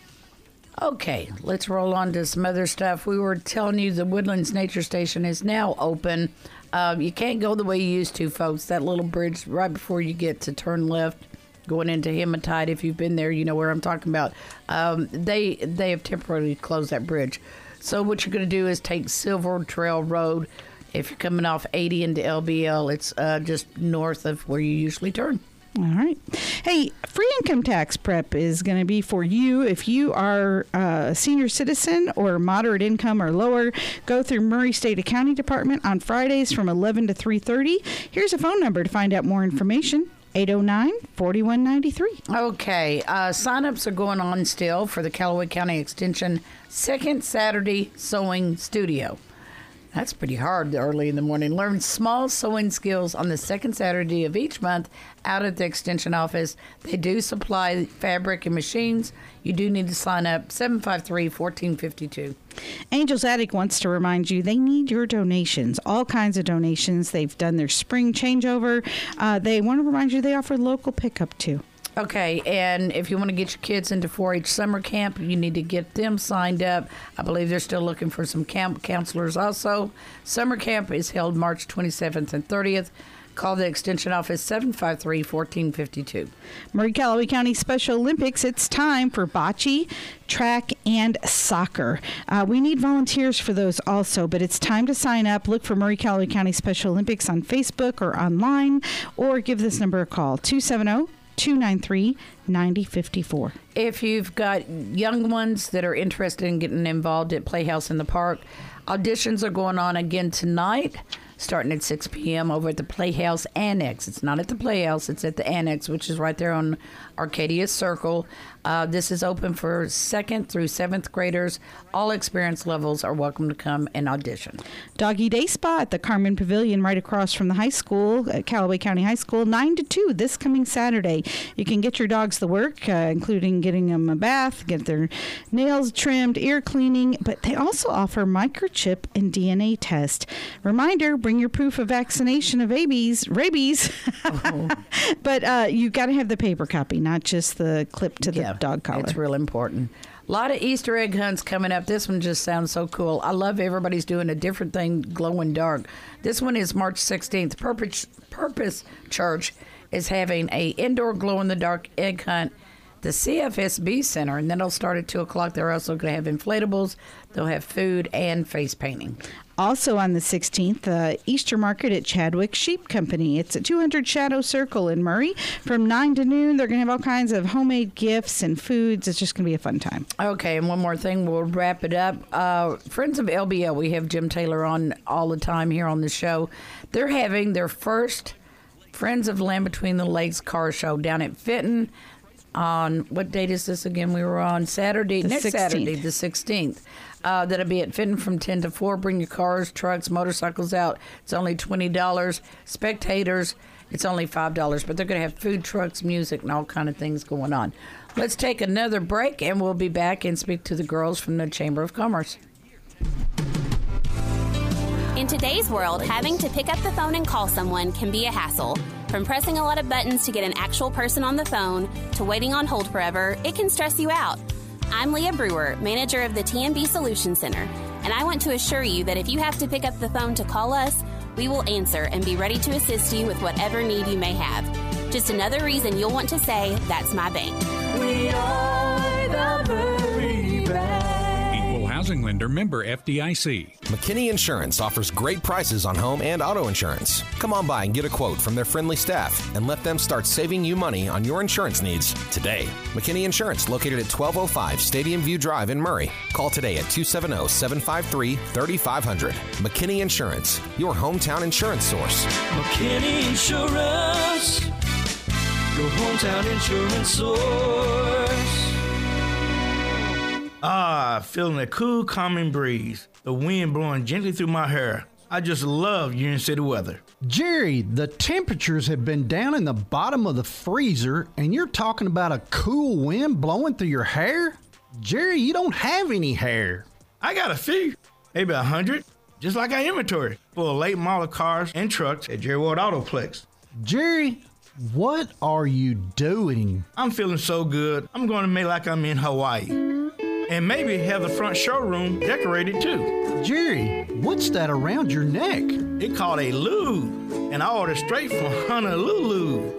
Okay, let's roll on to some other stuff. We were telling you the Woodlands Nature Station is now open. Uh, you can't go the way you used to, folks. That little bridge right before you get to turn left, going into Hematite, if you've been there, you know where I'm talking about. Um, they they have temporarily closed that bridge. So what you're going to do is take Silver Trail Road. If you're coming off eighty into L B L, it's uh, just north of where you usually turn. All right. Hey, free income tax prep is going to be for you if you are a senior citizen or moderate income or lower. Go through Murray State Accounting Department on Fridays from eleven to three thirty. Here's a phone number to find out more information. eight oh nine, four one nine three. Okay, uh, sign-ups are going on still for the Callaway County Extension Second Saturday Sewing Studio. That's pretty hard early in the morning. Learn small sewing skills on the second Saturday of each month out at the Extension office. They do supply fabric and machines. You do need to sign up, seven five three, one four five two. Angel's Attic wants to remind you they need your donations, all kinds of donations. They've done their spring changeover. Uh, they want to remind you they offer local pickup, too. Okay, and if you want to get your kids into four H summer camp, you need to get them signed up. I believe they're still looking for some camp counselors also. Summer camp is held March twenty-seventh and thirtieth. Call the Extension office, seven five three, one four five two. Murray Callaway County Special Olympics, it's time for bocce, track, and soccer. Uh, we need volunteers for those also, but it's time to sign up. Look for Murray Callaway County Special Olympics on Facebook or online, or give this number a call, two seven zero, two nine three, nine zero five four. If you've got young ones that are interested in getting involved at Playhouse in the Park, auditions are going on again tonight, starting at six p.m. over at the Playhouse Annex. It's not at the Playhouse, it's at the Annex, which is right there on Arcadia Circle. Uh, this is open for second through seventh graders. All experience levels are welcome to come and audition. Doggy Day Spa at the Carmen Pavilion right across from the high school, at Callaway County High School, nine to two this coming Saturday. You can get your dogs the work, uh, including getting them a bath, get their nails trimmed, ear cleaning, but they also offer microchip and D N A test. Reminder, bring your proof of vaccination of rabies, rabies. Oh. But uh, you got to have the paper copy, not just the clip to the yeah, dog collar. It's real important. A lot of Easter egg hunts coming up. This one just sounds so cool. I love everybody's doing a different thing, glow in dark. This one is March sixteenth. Purpose, Purpose Church is having a indoor glow in the dark egg hunt. The C F S B Center, and then it'll start at two o'clock. They're also going to have inflatables. They'll have food and face painting. Also on the sixteenth, uh, Easter Market at Chadwick Sheep Company. It's at two hundred Shadow Circle in Murray. From nine to noon, they're going to have all kinds of homemade gifts and foods. It's just going to be a fun time. Okay, and one more thing. We'll wrap it up. Uh, Friends of L B L, we have Jim Taylor on all the time here on the show. They're having their first Friends of Land Between the Lakes car show down at Fenton. On what date is this again? We were on Saturday, the next sixteenth. Saturday, the sixteenth. Uh, that'll be at Fenton from ten to four. Bring your cars, trucks, motorcycles out. It's only twenty dollars. Spectators, it's only five dollars. But they're going to have food trucks, music, and all kind of things going on. Let's take another break, and we'll be back and speak to the girls from the Chamber of Commerce. In today's world, having to pick up the phone and call someone can be a hassle. From pressing a lot of buttons to get an actual person on the phone to waiting on hold forever, it can stress you out. I'm Leah Brewer, manager of the T M B Solution Center, and I want to assure you that if you have to pick up the phone to call us, we will answer and be ready to assist you with whatever need you may have. Just another reason you'll want to say, that's my bank. We are the Murray Bank. Equal housing lender, member F D I C. McKinney Insurance offers great prices on home and auto insurance. Come on by and get a quote from their friendly staff and let them start saving you money on your insurance needs today. McKinney Insurance, located at twelve oh five Stadium View Drive in Murray. Call today at two seven zero, seven five three, three five zero zero. McKinney Insurance, your hometown insurance source. McKinney Insurance, your hometown insurance source. Ah, feeling a cool, calming breeze. The wind blowing gently through my hair. I just love Union City weather. Jerry, the temperatures have been down in the bottom of the freezer, and you're talking about a cool wind blowing through your hair? Jerry, you don't have any hair. I got a few, maybe a hundred, just like our inventory, full of late model cars and trucks at Jerry Ward Autoplex. Jerry, what are you doing? I'm feeling so good, I'm going to make like I'm in Hawaii. And maybe have the front showroom decorated too. Jerry, what's that around your neck? It's called a loo, and I ordered straight from Honolulu.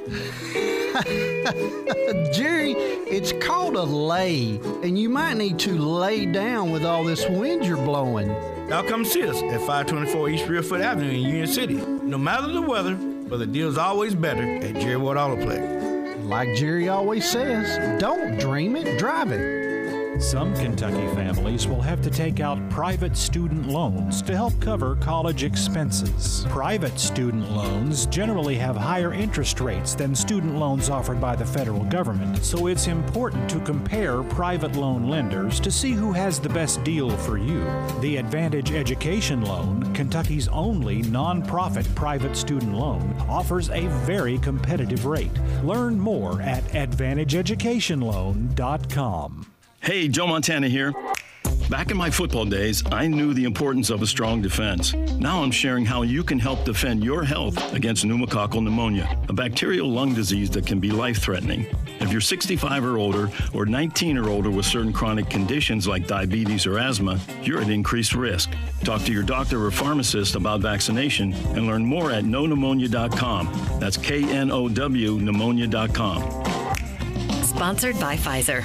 Jerry, it's called a lay, and you might need to lay down with all this wind you're blowing. Now come see us at five twenty-four East Reelfoot Avenue in Union City. No matter the weather, but the deal's always better at Jerry Ward Autoplex. Like Jerry always says, don't dream it, drive it. Some Kentucky families will have to take out private student loans to help cover college expenses. Private student loans generally have higher interest rates than student loans offered by the federal government, so it's important to compare private loan lenders to see who has the best deal for you. The Advantage Education Loan, Kentucky's only nonprofit private student loan, offers a very competitive rate. Learn more at advantage education loan dot com. Hey, Joe Montana here. Back in my football days, I knew the importance of a strong defense. Now I'm sharing how you can help defend your health against pneumococcal pneumonia, a bacterial lung disease that can be life-threatening. If you're sixty-five or older or nineteen or older with certain chronic conditions like diabetes or asthma, you're at increased risk. Talk to your doctor or pharmacist about vaccination and learn more at know pneumonia dot com. That's K N O W pneumonia dot com. Sponsored by Pfizer.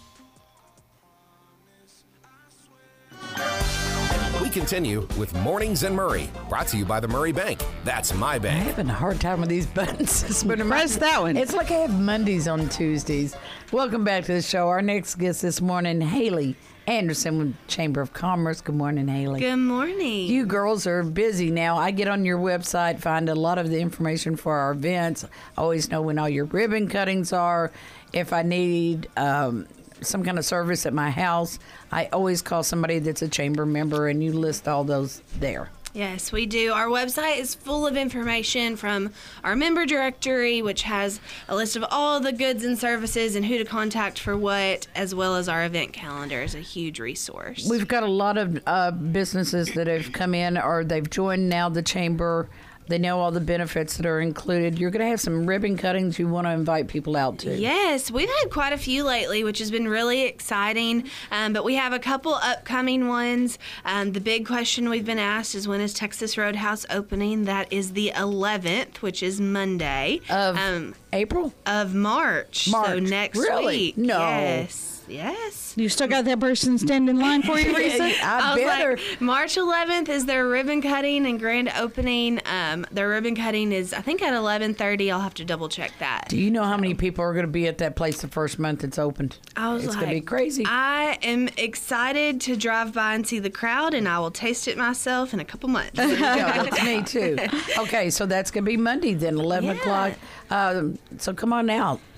Continue with Mornings in Murray, brought to you by the Murray Bank. That's my bank. I'm having a hard time with these buttons. Press that one. It's like I have Mondays on Tuesdays. Welcome back to the show. Our next guest this morning, Haley Anderson with Chamber of Commerce. Good morning, Haley. Good morning. You girls are busy now. I get on your website, find a lot of the information for our events. I always know when all your ribbon cuttings are. If I need um, some kind of service at my house, I always call somebody that's a chamber member, and you list all those there. Yes, we do. Our website is full of information from our member directory, which has a list of all the goods and services and who to contact for what, as well as our event calendar is a huge resource. We've got a lot of uh, businesses that have come in or they've joined now the chamber. They know all the benefits that are included. You're going to have some ribbon cuttings you want to invite people out to. Yes, we've had quite a few lately, which has been really exciting. Um, but we have a couple upcoming ones. Um, the big question we've been asked is, when is Texas Roadhouse opening? That is the eleventh, which is Monday. Of um, April? Of March. March. So next really? week. No. Yes. Yes. You still got that person standing in line for you, Risa? I, I better. Like, March eleventh is their ribbon cutting and grand opening. Um, their ribbon cutting is, I think, at eleven thirty. I'll have to double check that. Do you know how many people are going to be at that place the first month it's opened? I was it's like, going to be crazy. I am excited to drive by and see the crowd, and I will taste it myself in a couple months. There you go. That's me too. Okay, so that's going to be Monday then, eleven yeah. o'clock. Um, so come on out.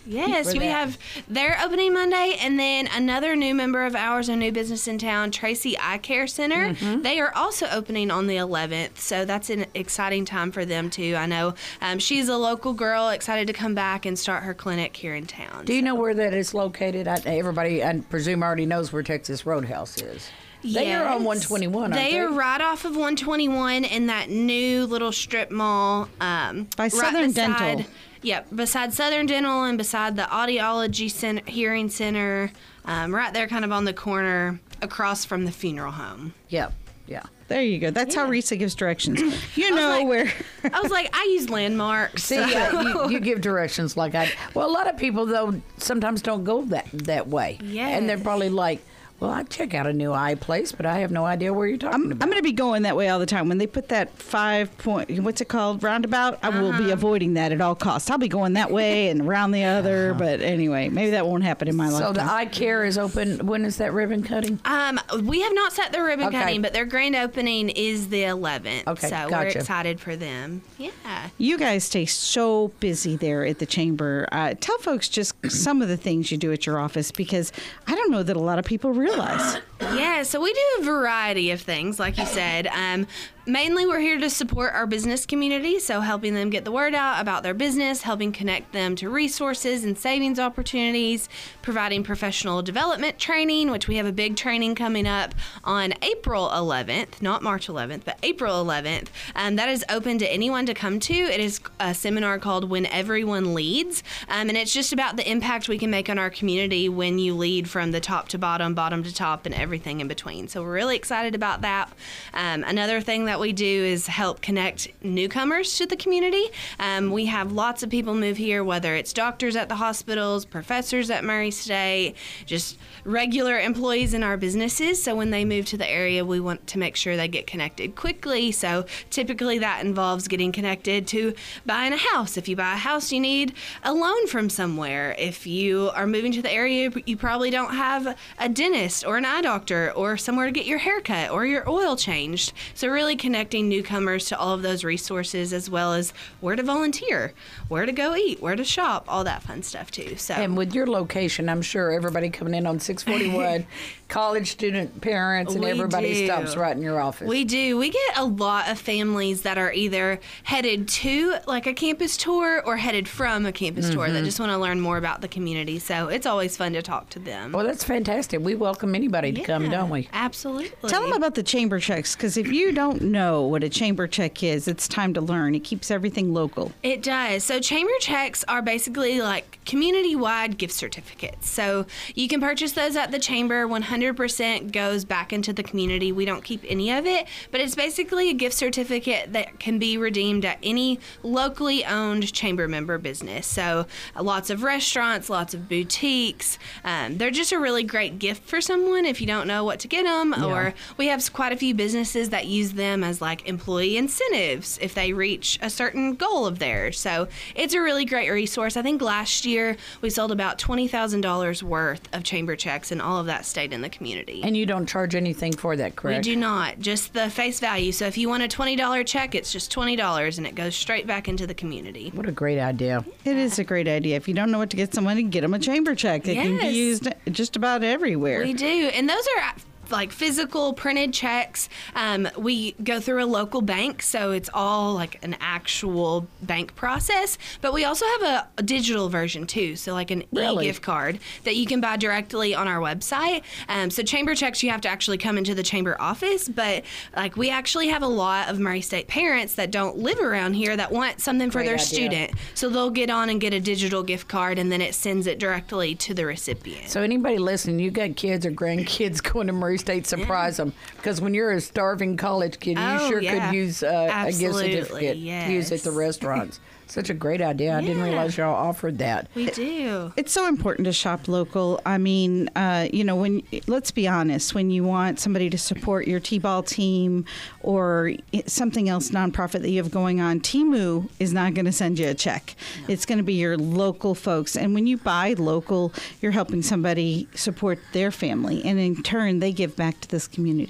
Yes, For we that. have their opening Monday, and then another new member of ours, a new business in town, Tracy Eye Care Center. Mm-hmm. They are also opening on the eleventh, so that's an exciting time for them too. I know um, she's a local girl, excited to come back and start her clinic here in town. Do you know where that is located? I, everybody, I presume, already knows where Texas Roadhouse is. They are on Yes. one twenty-one, aren't They they? are right off of one twenty-one in that new little strip mall. Um, By right Southern beside, Dental. Yep, beside Southern Dental and beside the Audiology Center, Hearing Center, um, right there kind of on the corner across from the funeral home. Yep, yeah. There you go. That's how Risa gives directions. You know like- where. I was like, I use landmarks. See, so- uh, you, you give directions like I. Well, a lot of people though sometimes don't go that that way. Yes. And they're probably like, well, I check out a new eye place, but I have no idea where you're talking I'm, about. I'm going to be going that way all the time. When they put that five point, what's it called, roundabout, I will be avoiding that at all costs. I'll be going that way and around the other. But anyway, maybe that won't happen in my So lifetime. the eye care is open. When is that ribbon cutting? Um, we have not set the ribbon Okay. cutting, but their grand opening is the eleventh. Okay, so we're gotcha. excited for them. Yeah. You guys stay so busy there at the chamber. Uh, tell folks just some of the things you do at your office, because I don't know that a lot of people realize. Yeah, so we do a variety of things, like you said. Um, mainly, we're here to support our business community, so helping them get the word out about their business, helping connect them to resources and savings opportunities, providing professional development training, which we have a big training coming up on April eleventh, not March eleventh, but April eleventh. Um, that is open to anyone to come to. It is a seminar called When Everyone Leads, um, and it's just about the impact we can make on our community when you lead from the top to bottom, bottom to top, and everything in between. So we're really excited about that. Um, another thing that we do is help connect newcomers to the community. Um, we have lots of people move here, whether it's doctors at the hospitals, professors at Murray State, just regular employees in our businesses. So when they move to the area, we want to make sure they get connected quickly. So typically that involves getting connected to buying a house. If you buy a house, you need a loan from somewhere. If you are moving to the area, you probably don't have a dentist or an eye doctor or somewhere to get your hair cut or your oil changed. So really connecting newcomers to all of those resources, as well as where to volunteer, where to go eat, where to shop, all that fun stuff too. So And with your location, I'm sure everybody coming in on six forty-one, college student parents, and We everybody do. stops right in your office. We do. We get a lot of families that are either headed to like a campus tour or headed from a campus tour that Mhm. just want to learn more about the community. So it's always fun to talk to them. Well, that's fantastic. We welcome anybody to come, don't we? Absolutely. Tell them about the chamber checks, because if you don't know what a chamber check is, it's time to learn. It keeps everything local. It does. So chamber checks are basically like community-wide gift certificates. So you can purchase those at the chamber. one hundred percent goes back into the community. We don't keep any of it, but it's basically a gift certificate that can be redeemed at any locally owned chamber member business. So uh, lots of restaurants, lots of boutiques. Um, they're just a really great gift for someone if you don't know what to get them. Yeah. Or we have quite a few businesses that use them as like employee incentives if they reach a certain goal of theirs. So it's a really great resource. I think last year we sold about twenty thousand dollars worth of chamber checks, and all of that stayed in the community. And you don't charge anything for that, correct? We do not, just the face value. So if you want a twenty dollars check, it's just twenty dollars and it goes straight back into the community. What a great idea. It is a great idea. If you don't know what to get someone, get them a chamber check. It can be Yes. used just about everywhere. We do. And those are like physical printed checks. Um, we go through a local bank, so it's all like an actual bank process. But we also have a, a digital version too, so like an Really? e-gift card that you can buy directly on our website. Um, so chamber checks, you have to actually come into the chamber office, but like we actually have a lot of Murray State parents that don't live around here that want something for Great their idea. student. So they'll get on and get a digital gift card, and then it sends it directly to the recipient. So anybody listening, you got kids or grandkids going to Murray State, surprise them. Because when you're a starving college kid, you Oh, sure yeah. could use uh, a gift Absolutely, certificate to use at the yes. restaurants. Such a great idea. I didn't Yeah. realize y'all offered that. We do. It's so important to shop local. I mean, uh, you know, when let's be honest, when you want somebody to support your T-ball team or something else nonprofit that you have going on, Temu is not going to send you a check. It's going to be your local folks. And when you buy local, you're helping somebody support their family, and in turn, they give back to this community.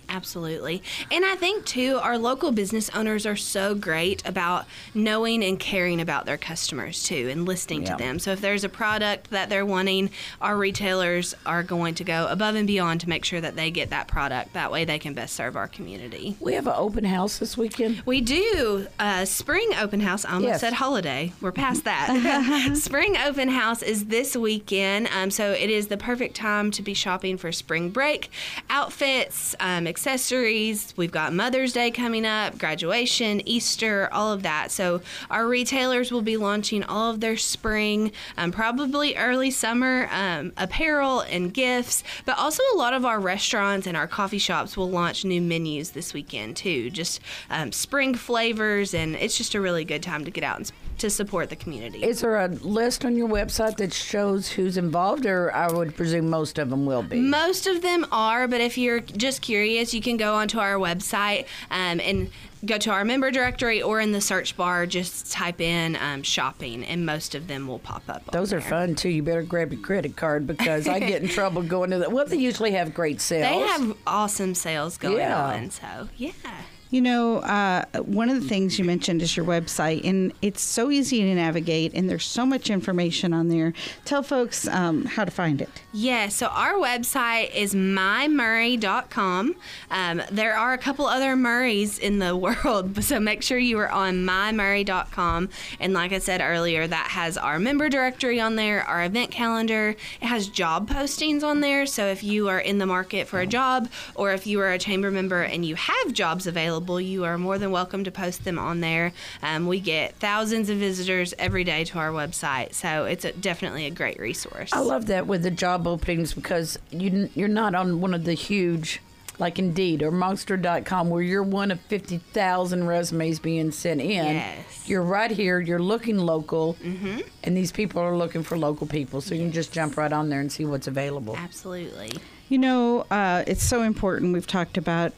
Absolutely. And I think, too, our local business owners are so great about knowing and caring about their customers, too, and listening Yeah. to them. So if there's a product that they're wanting, our retailers are going to go above and beyond to make sure that they get that product. That way they can best serve our community. We have an open house this weekend. We do. Uh, spring open house. I almost Yes. said holiday. We're past that. Spring open house is this weekend. Um, so it is the perfect time to be shopping for spring break outfits, um, accessories. We've got Mother's Day coming up, graduation, Easter, all of that. So our retailers will be launching all of their spring, um, probably early summer um, apparel and gifts. But also a lot of our restaurants and our coffee shops will launch new menus this weekend too. Just um, spring flavors, and it's just a really good time to get out and to support the community. Is there a list on your website that shows who's involved, or I would presume most of them will be? Most of them are, but if you're just curious, you can go onto our website um, and go to our member directory, or in the search bar, just type in um, shopping, and most of them will pop up. Those are fun, too. You better grab your credit card, because I get in trouble going to that. Well, they usually have great sales. They have awesome sales going Yeah. on, so yeah. You know, uh, one of the things you mentioned is your website, and it's so easy to navigate, and there's so much information on there. Tell folks um, how to find it. Yeah, so our website is my murray dot com. Um, there are a couple other Murrays in the world, so make sure you are on my murray dot com. And like I said earlier, that has our member directory on there, our event calendar. It has job postings on there, so if you are in the market for a job, or if you are a chamber member and you have jobs available, you are more than welcome to post them on there. Um, we get thousands of visitors every day to our website, so it's a, definitely a great resource. I love that with the job openings, because you, you're not on one of the huge, like Indeed or Monster dot com, where you're one of fifty thousand resumes being sent in. Yes. You're right here. You're looking local, Mhm. and these people are looking for local people, so you can just jump right on there and see what's available. Absolutely. You know, uh, it's so important. We've talked about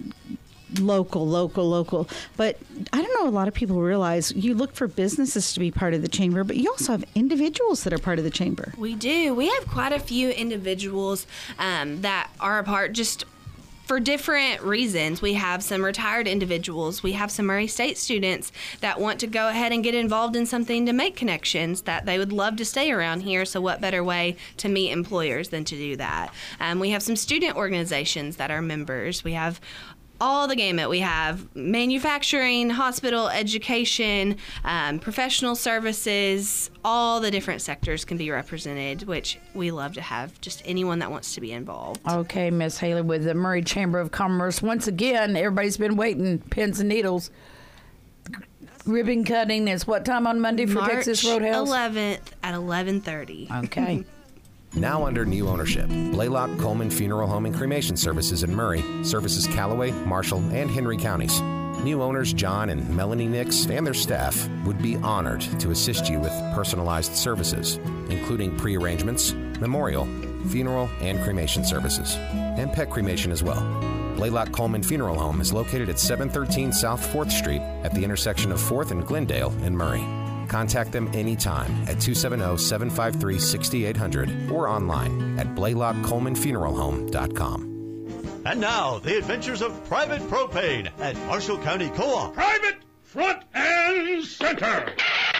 local, local, local. But I don't know, a lot of people realize you look for businesses to be part of the chamber, but you also have individuals that are part of the chamber. We do. We have quite a few individuals um, that are a part just for different reasons. We have some retired individuals. We have some Murray State students that want to go ahead and get involved in something to make connections, that they would love to stay around here. So what better way to meet employers than to do that? Um, we have some student organizations that are members. We have all the gamut. We have manufacturing, hospital, education, um, professional services. All the different sectors can be represented, which we love to have just anyone that wants to be involved. Okay, Miss Haley, with the Murray Chamber of Commerce. Once again, everybody's been waiting. Pins and needles. Ribbon cutting is what time on Monday for March Texas Roadhouse? eleventh at eleven thirty. Okay. Now under new ownership, Blaylock Coleman Funeral Home and Cremation Services in Murray services Callaway, Marshall, and Henry counties. New owners John and Melanie Nix and their staff would be honored to assist you with personalized services, including pre-arrangements, memorial, funeral, and cremation services, and pet cremation as well. Blaylock Coleman Funeral Home is located at seven thirteen South fourth Street at the intersection of fourth and Glendale in Murray. Contact them anytime at two seven zero, seven five three, six eight zero zero or online at blaylock coleman funeral home dot com. And now, the adventures of Private Propane at Marshall County Co-op. Private front and center.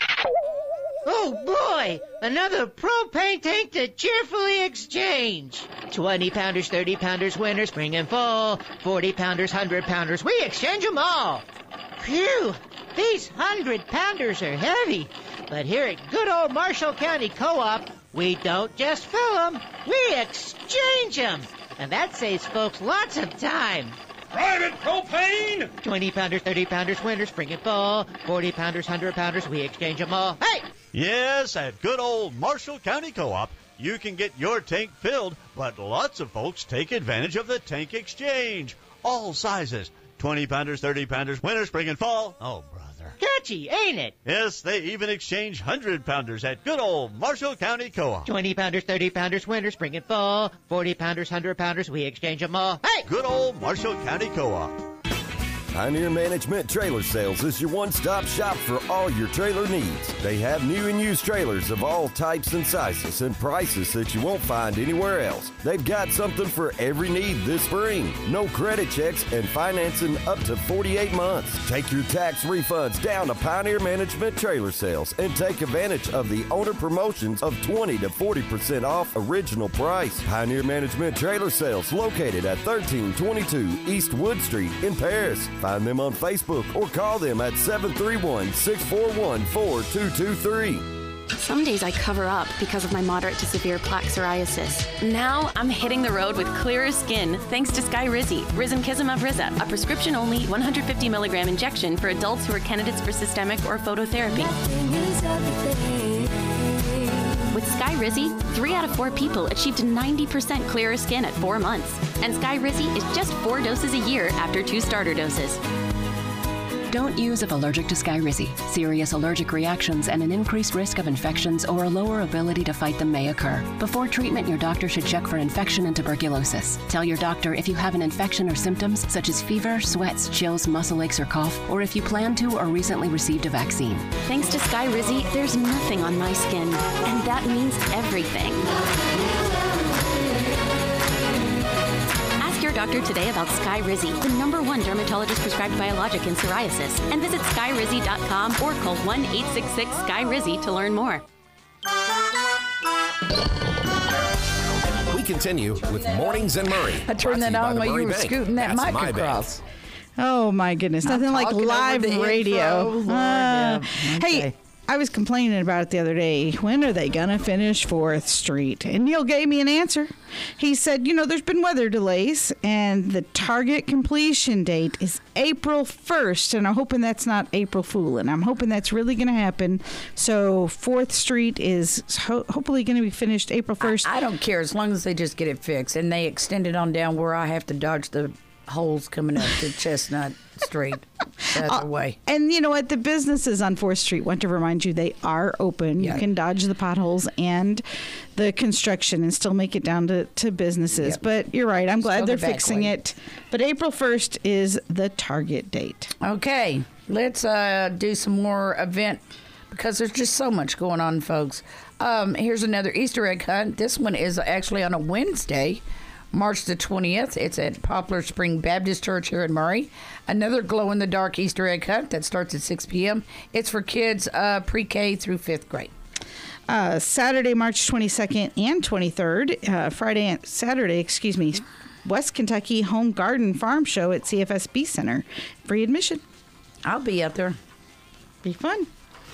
Oh boy, another propane tank to cheerfully exchange. twenty pounders, thirty pounders, winter, spring and fall. forty pounders, one hundred pounders, we exchange them all. Phew, these one hundred pounders are heavy. But here at good old Marshall County Co-op, we don't just fill them, we exchange them. And that saves folks lots of time. Private propane! twenty pounders, thirty pounders, winter, spring and fall. forty pounders, one hundred pounders, we exchange them all. Hey! Yes, at good old Marshall County Co-op, you can get your tank filled, but lots of folks take advantage of the tank exchange. All sizes. twenty pounders, thirty pounders, winter, spring, and fall. Oh, brother. Catchy, ain't it? Yes, they even exchange one hundred pounders at good old Marshall County Co-op. twenty pounders, thirty pounders, winter, spring, and fall. forty pounders, one hundred pounders, we exchange them all. Hey! Good old Marshall County Co-op. Pioneer Management Trailer Sales is your one-stop shop for all your trailer needs. They have new and used trailers of all types and sizes and prices that you won't find anywhere else. They've got something for every need this spring. No credit checks and financing up to forty-eight months. Take your tax refunds down to Pioneer Management Trailer Sales and take advantage of the owner promotions of twenty to forty percent off original price. Pioneer Management Trailer Sales located at thirteen twenty-two East Wood Street in Paris. Find them on Facebook or call them at seven three one, six four one, four two two three. Some days I cover up because of my moderate to severe plaque psoriasis. Now I'm hitting the road with clearer skin thanks to Skyrizi, Risankizumab Riza, a prescription-only one hundred fifty milligram injection for adults who are candidates for systemic or phototherapy. With Skyrizi, three out of four people achieved ninety percent clearer skin at four months. And Skyrizi is just four doses a year after two starter doses. Don't use if allergic to Skyrizi. Serious allergic reactions and an increased risk of infections or a lower ability to fight them may occur. Before treatment, your doctor should check for infection and tuberculosis. Tell your doctor if you have an infection or symptoms such as fever, sweats, chills, muscle aches, or cough, or if you plan to or recently received a vaccine. Thanks to Skyrizi, there's nothing on my skin, and that means everything. Your doctor today about Skyrizi, the number one dermatologist prescribed biologic in psoriasis, and visit skyrizi dot com or call one eight six six Skyrizi to learn more. We continue with Mornings and Murray. I turned that on while you were Bank. scooting that That's mic my across. Oh my goodness! I'm Nothing like talking live over the radio. intro. Lord, Uh, yeah. Okay. Hey, I was complaining about it the other day. When are they gonna finish Fourth Street? And Neil gave me an answer. He said, you know, there's been weather delays, and the target completion date is April first. And I'm hoping that's not April Fool, and I'm hoping that's really gonna happen. So Fourth Street is ho- hopefully gonna be finished April first. I, I don't care as long as they just get it fixed and they extend it on down where I have to dodge the holes coming up to Chestnut Street the other Uh, way. And you know what? The businesses on Fourth Street, want to remind you, they are open. Yeah. You can dodge the potholes and the construction and still make it down to, to businesses. Yep. But you're right. I'm glad Still they're the back fixing way. it. But April first is the target date. Okay, let's uh, do some more event because there's just so much going on, folks. Um, here's another Easter egg hunt. This one is actually on a Wednesday, March the twentieth. It's at Poplar Spring Baptist Church here in Murray. Another glow-in-the-dark Easter egg hunt that starts at six p.m. It's for kids uh, pre-K through fifth grade. Uh, Saturday, March twenty-second and twenty-third. Uh, Friday and Saturday, excuse me. West Kentucky Home Garden Farm Show at C F S B Center. Free admission. I'll be out there. Be fun.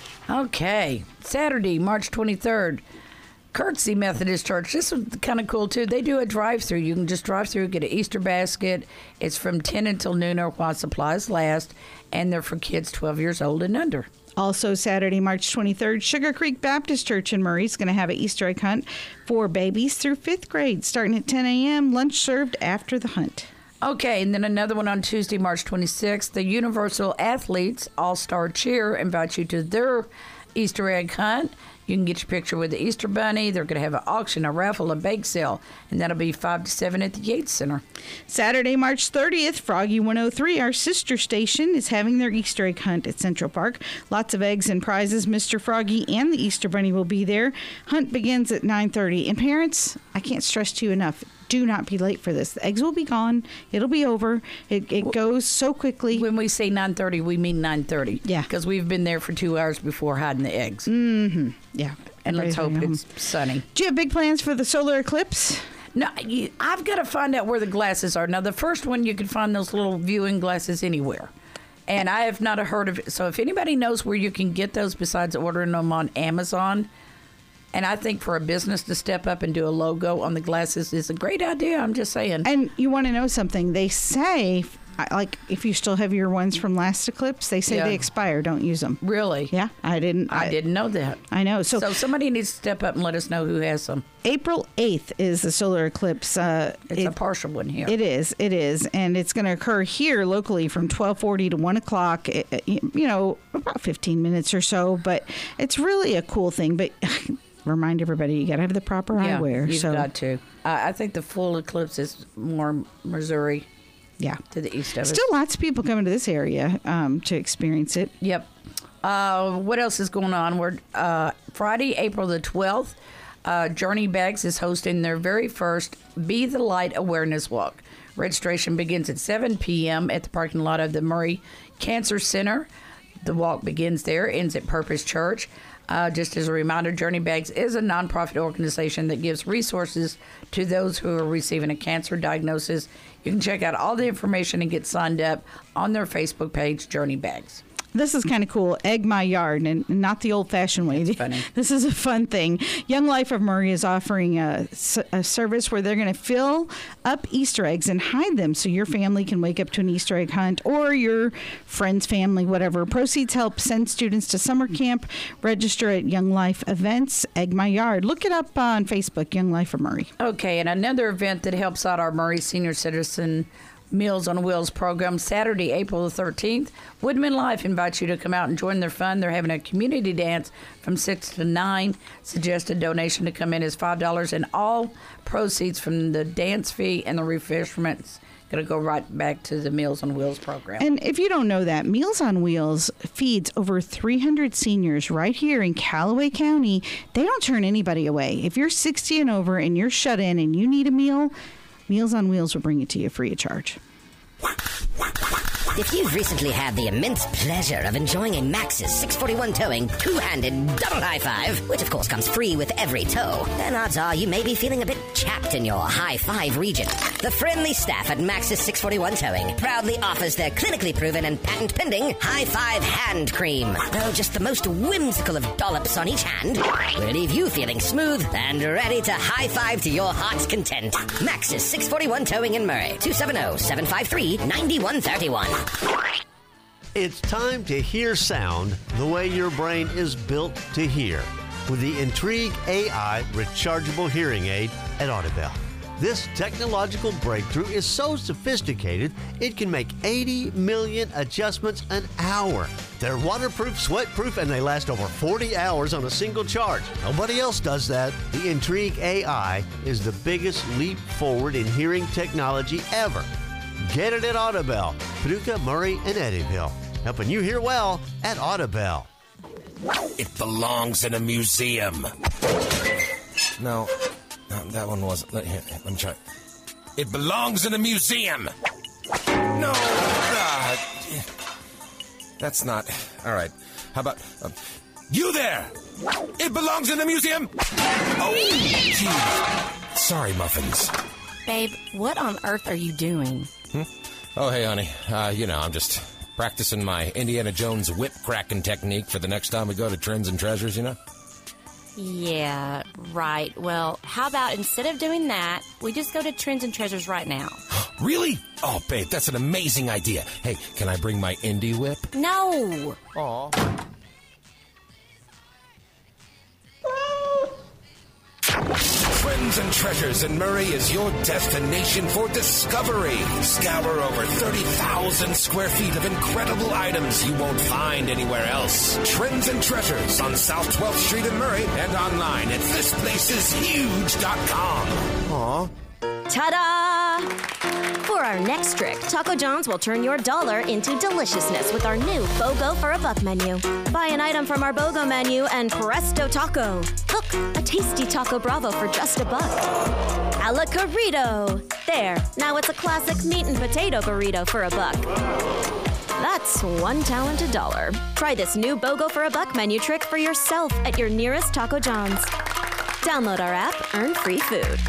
Okay. Saturday, March twenty-third. Courtesy Methodist Church. This is kind of cool, too. They do a drive-through. You can just drive through, get an Easter basket. It's from ten until noon or while supplies last, and they're for kids twelve years old and under. Also Saturday, March twenty-third, Sugar Creek Baptist Church in Murray is going to have an Easter egg hunt for babies through fifth grade, starting at ten a.m., lunch served after the hunt. Okay, and then another one on Tuesday, March twenty-sixth. The Universal Athletes All-Star Cheer invites you to their Easter egg hunt. You can get your picture with the Easter Bunny. They're going to have an auction, a raffle, a bake sale, and that'll be five to seven at the Yates Center. Saturday, March thirtieth, Froggy one oh three, our sister station, is having their Easter egg hunt at Central Park. Lots of eggs and prizes. Mister Froggy and the Easter Bunny will be there. Hunt begins at nine thirty. And parents, I can't stress to you enough, do not be late for this. The eggs will be gone. It'll be over. It, it goes so quickly. When we say nine thirty, we mean nine thirty. Yeah. Because we've been there for two hours before hiding the eggs. Mm-hmm. Yeah. And let's hope Everybody's it's sunny. Do you have big plans for the solar eclipse? No, you, I've got to find out where the glasses are. Now, the first one, you can find those little viewing glasses anywhere. And I have not heard of it. So if anybody knows where you can get those besides ordering them on Amazon, and I think for a business to step up and do a logo on the glasses is a great idea. I'm just saying. And you want to know something? They say, like, if you still have your ones from last eclipse, they say Yeah. they expire. Don't use them. Really? Yeah, I didn't. I, didn't know that. I know. So, So somebody needs to step up and let us know who has some. April eighth is the solar eclipse. Uh, It's it- a partial one here. It is. It is. And it's going to occur here locally from twelve forty to one o'clock, eh, eh, you know, about fifteen minutes or so. But it's really a cool thing. But remind everybody, you got to have the proper Yeah, eyewear. you've so got to. Uh, I think the full eclipse is more Missouri. Yeah. To the east of us. Still lots of people coming to this area um, to experience it. Yep. Uh, what else is going on? We're uh, Friday, April the twelfth. Uh, Journey Bags is hosting their very first Be the Light Awareness Walk. Registration begins at seven p.m. at the parking lot of the Murray Cancer Center. The walk begins there, ends at Purpose Church. Uh, just as a reminder, Journey Bags is a nonprofit organization that gives resources to those who are receiving a cancer diagnosis. You can check out all the information and get signed up on their Facebook page, Journey Bags. This is kind of cool. Egg my yard, and not the old-fashioned way. That's funny. This is a fun thing. Young Life of Murray is offering a, a service where they're going to fill up Easter eggs and hide them so your family can wake up to an Easter egg hunt, or your friend's family, whatever. Proceeds help send students to summer camp. Register at Young Life Events, Egg My Yard. Look it up on Facebook, Young Life of Murray. Okay, and another event that helps out our Murray Senior Citizen Meals on Wheels program, Saturday, April the thirteenth. Woodman Life invites you to come out and join their fun. They're having a community dance from six to nine. Suggested donation to come in is five dollars, and all proceeds from the dance fee and the refreshments going to go right back to the Meals on Wheels program. And if you don't know that, Meals on Wheels feeds over three hundred seniors right here in Callaway County. They don't turn anybody away. If you're sixty and over and you're shut in and you need a meal, Meals on Wheels will bring it to you free of charge. If you've recently had the immense pleasure of enjoying a Maxxis six forty-one Towing two-handed double high five, which of course comes free with every tow, then odds are you may be feeling a bit chapped in your high five region. The friendly staff at Maxxis six forty-one Towing proudly offers their clinically proven and patent-pending high five hand cream. Though just the most whimsical of dollops on each hand will leave you feeling smooth and ready to high five to your heart's content. Maxxis six forty-one Towing in Murray, two seven zero, seven five three, nine one three one. It's time to hear sound the way your brain is built to hear with the Intrigue A I rechargeable hearing aid at Audibel. This technological breakthrough is so sophisticated it can make eighty million adjustments an hour. They're waterproof, sweatproof, and they last over forty hours on a single charge. Nobody else does that. The Intrigue A I is the biggest leap forward in hearing technology ever. Get it at Audibel, Paducah, Murray, and Eddyville. Helping you hear well at Audibel. It belongs in a museum. No, no that one wasn't. Let, here, let me try. It belongs in a museum. No, uh, that's not. All right. How about um, you there? It belongs in a museum. Oh, geez. Sorry, Muffins. Babe, what on earth are you doing? Hmm? Oh, hey, honey. Uh, you know, I'm just practicing my Indiana Jones whip cracking technique for the next time we go to Trends and Treasures, you know? Yeah, right. Well, how about instead of doing that, we just go to Trends and Treasures right now? Really? Oh, babe, that's an amazing idea. Hey, can I bring my Indy whip? No. Aw. Trends and Treasures in Murray is your destination for discovery. Scour over thirty thousand square feet of incredible items you won't find anywhere else. Trends and Treasures on South twelfth Street in Murray and online at this place is huge dot com. Aw. Ta-da! For our next trick, Taco John's will turn your dollar into deliciousness with our new BOGO for a Buck menu. Buy an item from our BOGO menu and presto taco. Look, a tasty Taco Bravo for just a buck. A la Corrido. There, now it's a classic meat and potato burrito for a buck. That's one talented dollar. Try this new BOGO for a Buck menu trick for yourself at your nearest Taco John's. Download our app, earn free food.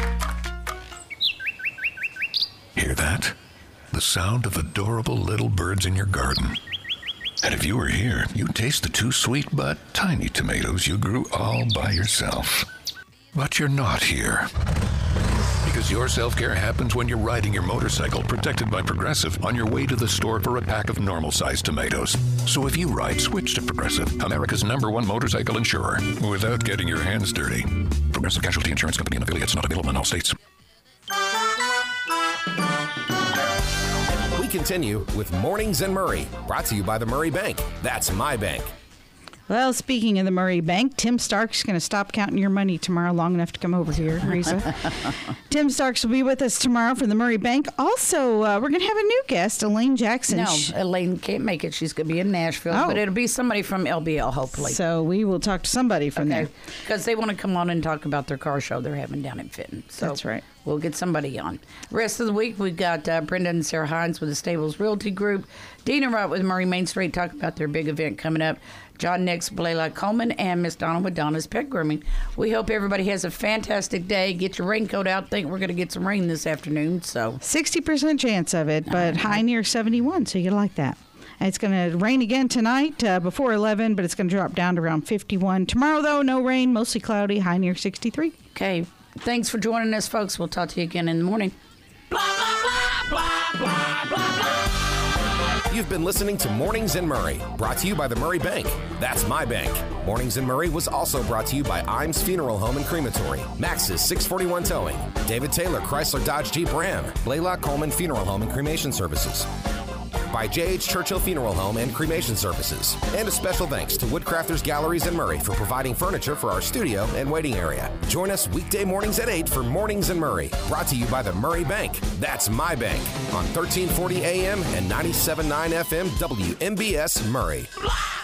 Hear that? The sound of adorable little birds in your garden. And if you were here, you'd taste the two sweet but tiny tomatoes you grew all by yourself. But you're not here. Because your self-care happens when you're riding your motorcycle, protected by Progressive, on your way to the store for a pack of normal-sized tomatoes. So if you ride, switch to Progressive, America's number one motorcycle insurer, without getting your hands dirty. Progressive Casualty Insurance Company and affiliates, not available in all states. We continue with Mornings in Murray, brought to you by the Murray Bank. That's my bank. Well, speaking of the Murray Bank, Tim Stark's going to stop counting your money tomorrow long enough to come over here, Risa. Tim Starks will be with us tomorrow from the Murray Bank. Also, uh, we're going to have a new guest, Elaine Jackson. No, She- Elaine can't make it. She's going to be in Nashville, Oh. but it'll be somebody from L B L, hopefully. So we will talk to somebody from there. Because they want to come on and talk about their car show they're having down in Fenton. So That's right. We'll get somebody on. Rest of the week, we've got uh, Brenda and Sarah Hines with the Stables Realty Group. Dina Wright with Murray Main Street talk about their big event coming up. John Nix, Blaylock Coleman, and Miss Donna with Donna's Pet Grooming. We hope everybody has a fantastic day. Get your raincoat out. Think we're going to get some rain this afternoon. So sixty percent chance of it, but high near seventy-one, so you like that. And it's going to rain again tonight uh, before eleven, but it's going to drop down to around fifty-one. Tomorrow, though, no rain, mostly cloudy, high near sixty-three. Okay. Thanks for joining us, folks. We'll talk to you again in the morning. You've been listening to Mornings in Murray, brought to you by the Murray Bank. That's my bank. Mornings in Murray was also brought to you by Imes Funeral Home and Crematory, Max's six forty-one Towing, David Taylor Chrysler Dodge Jeep Ram, Blaylock Coleman Funeral Home and Cremation Services, by J H Churchill Funeral Home and Cremation Services. And a special thanks to Woodcrafters Galleries in Murray for providing furniture for our studio and waiting area. Join us weekday mornings at eight for Mornings in Murray, brought to you by the Murray Bank. That's my bank on thirteen forty A M and ninety-seven point nine F M W M B S Murray.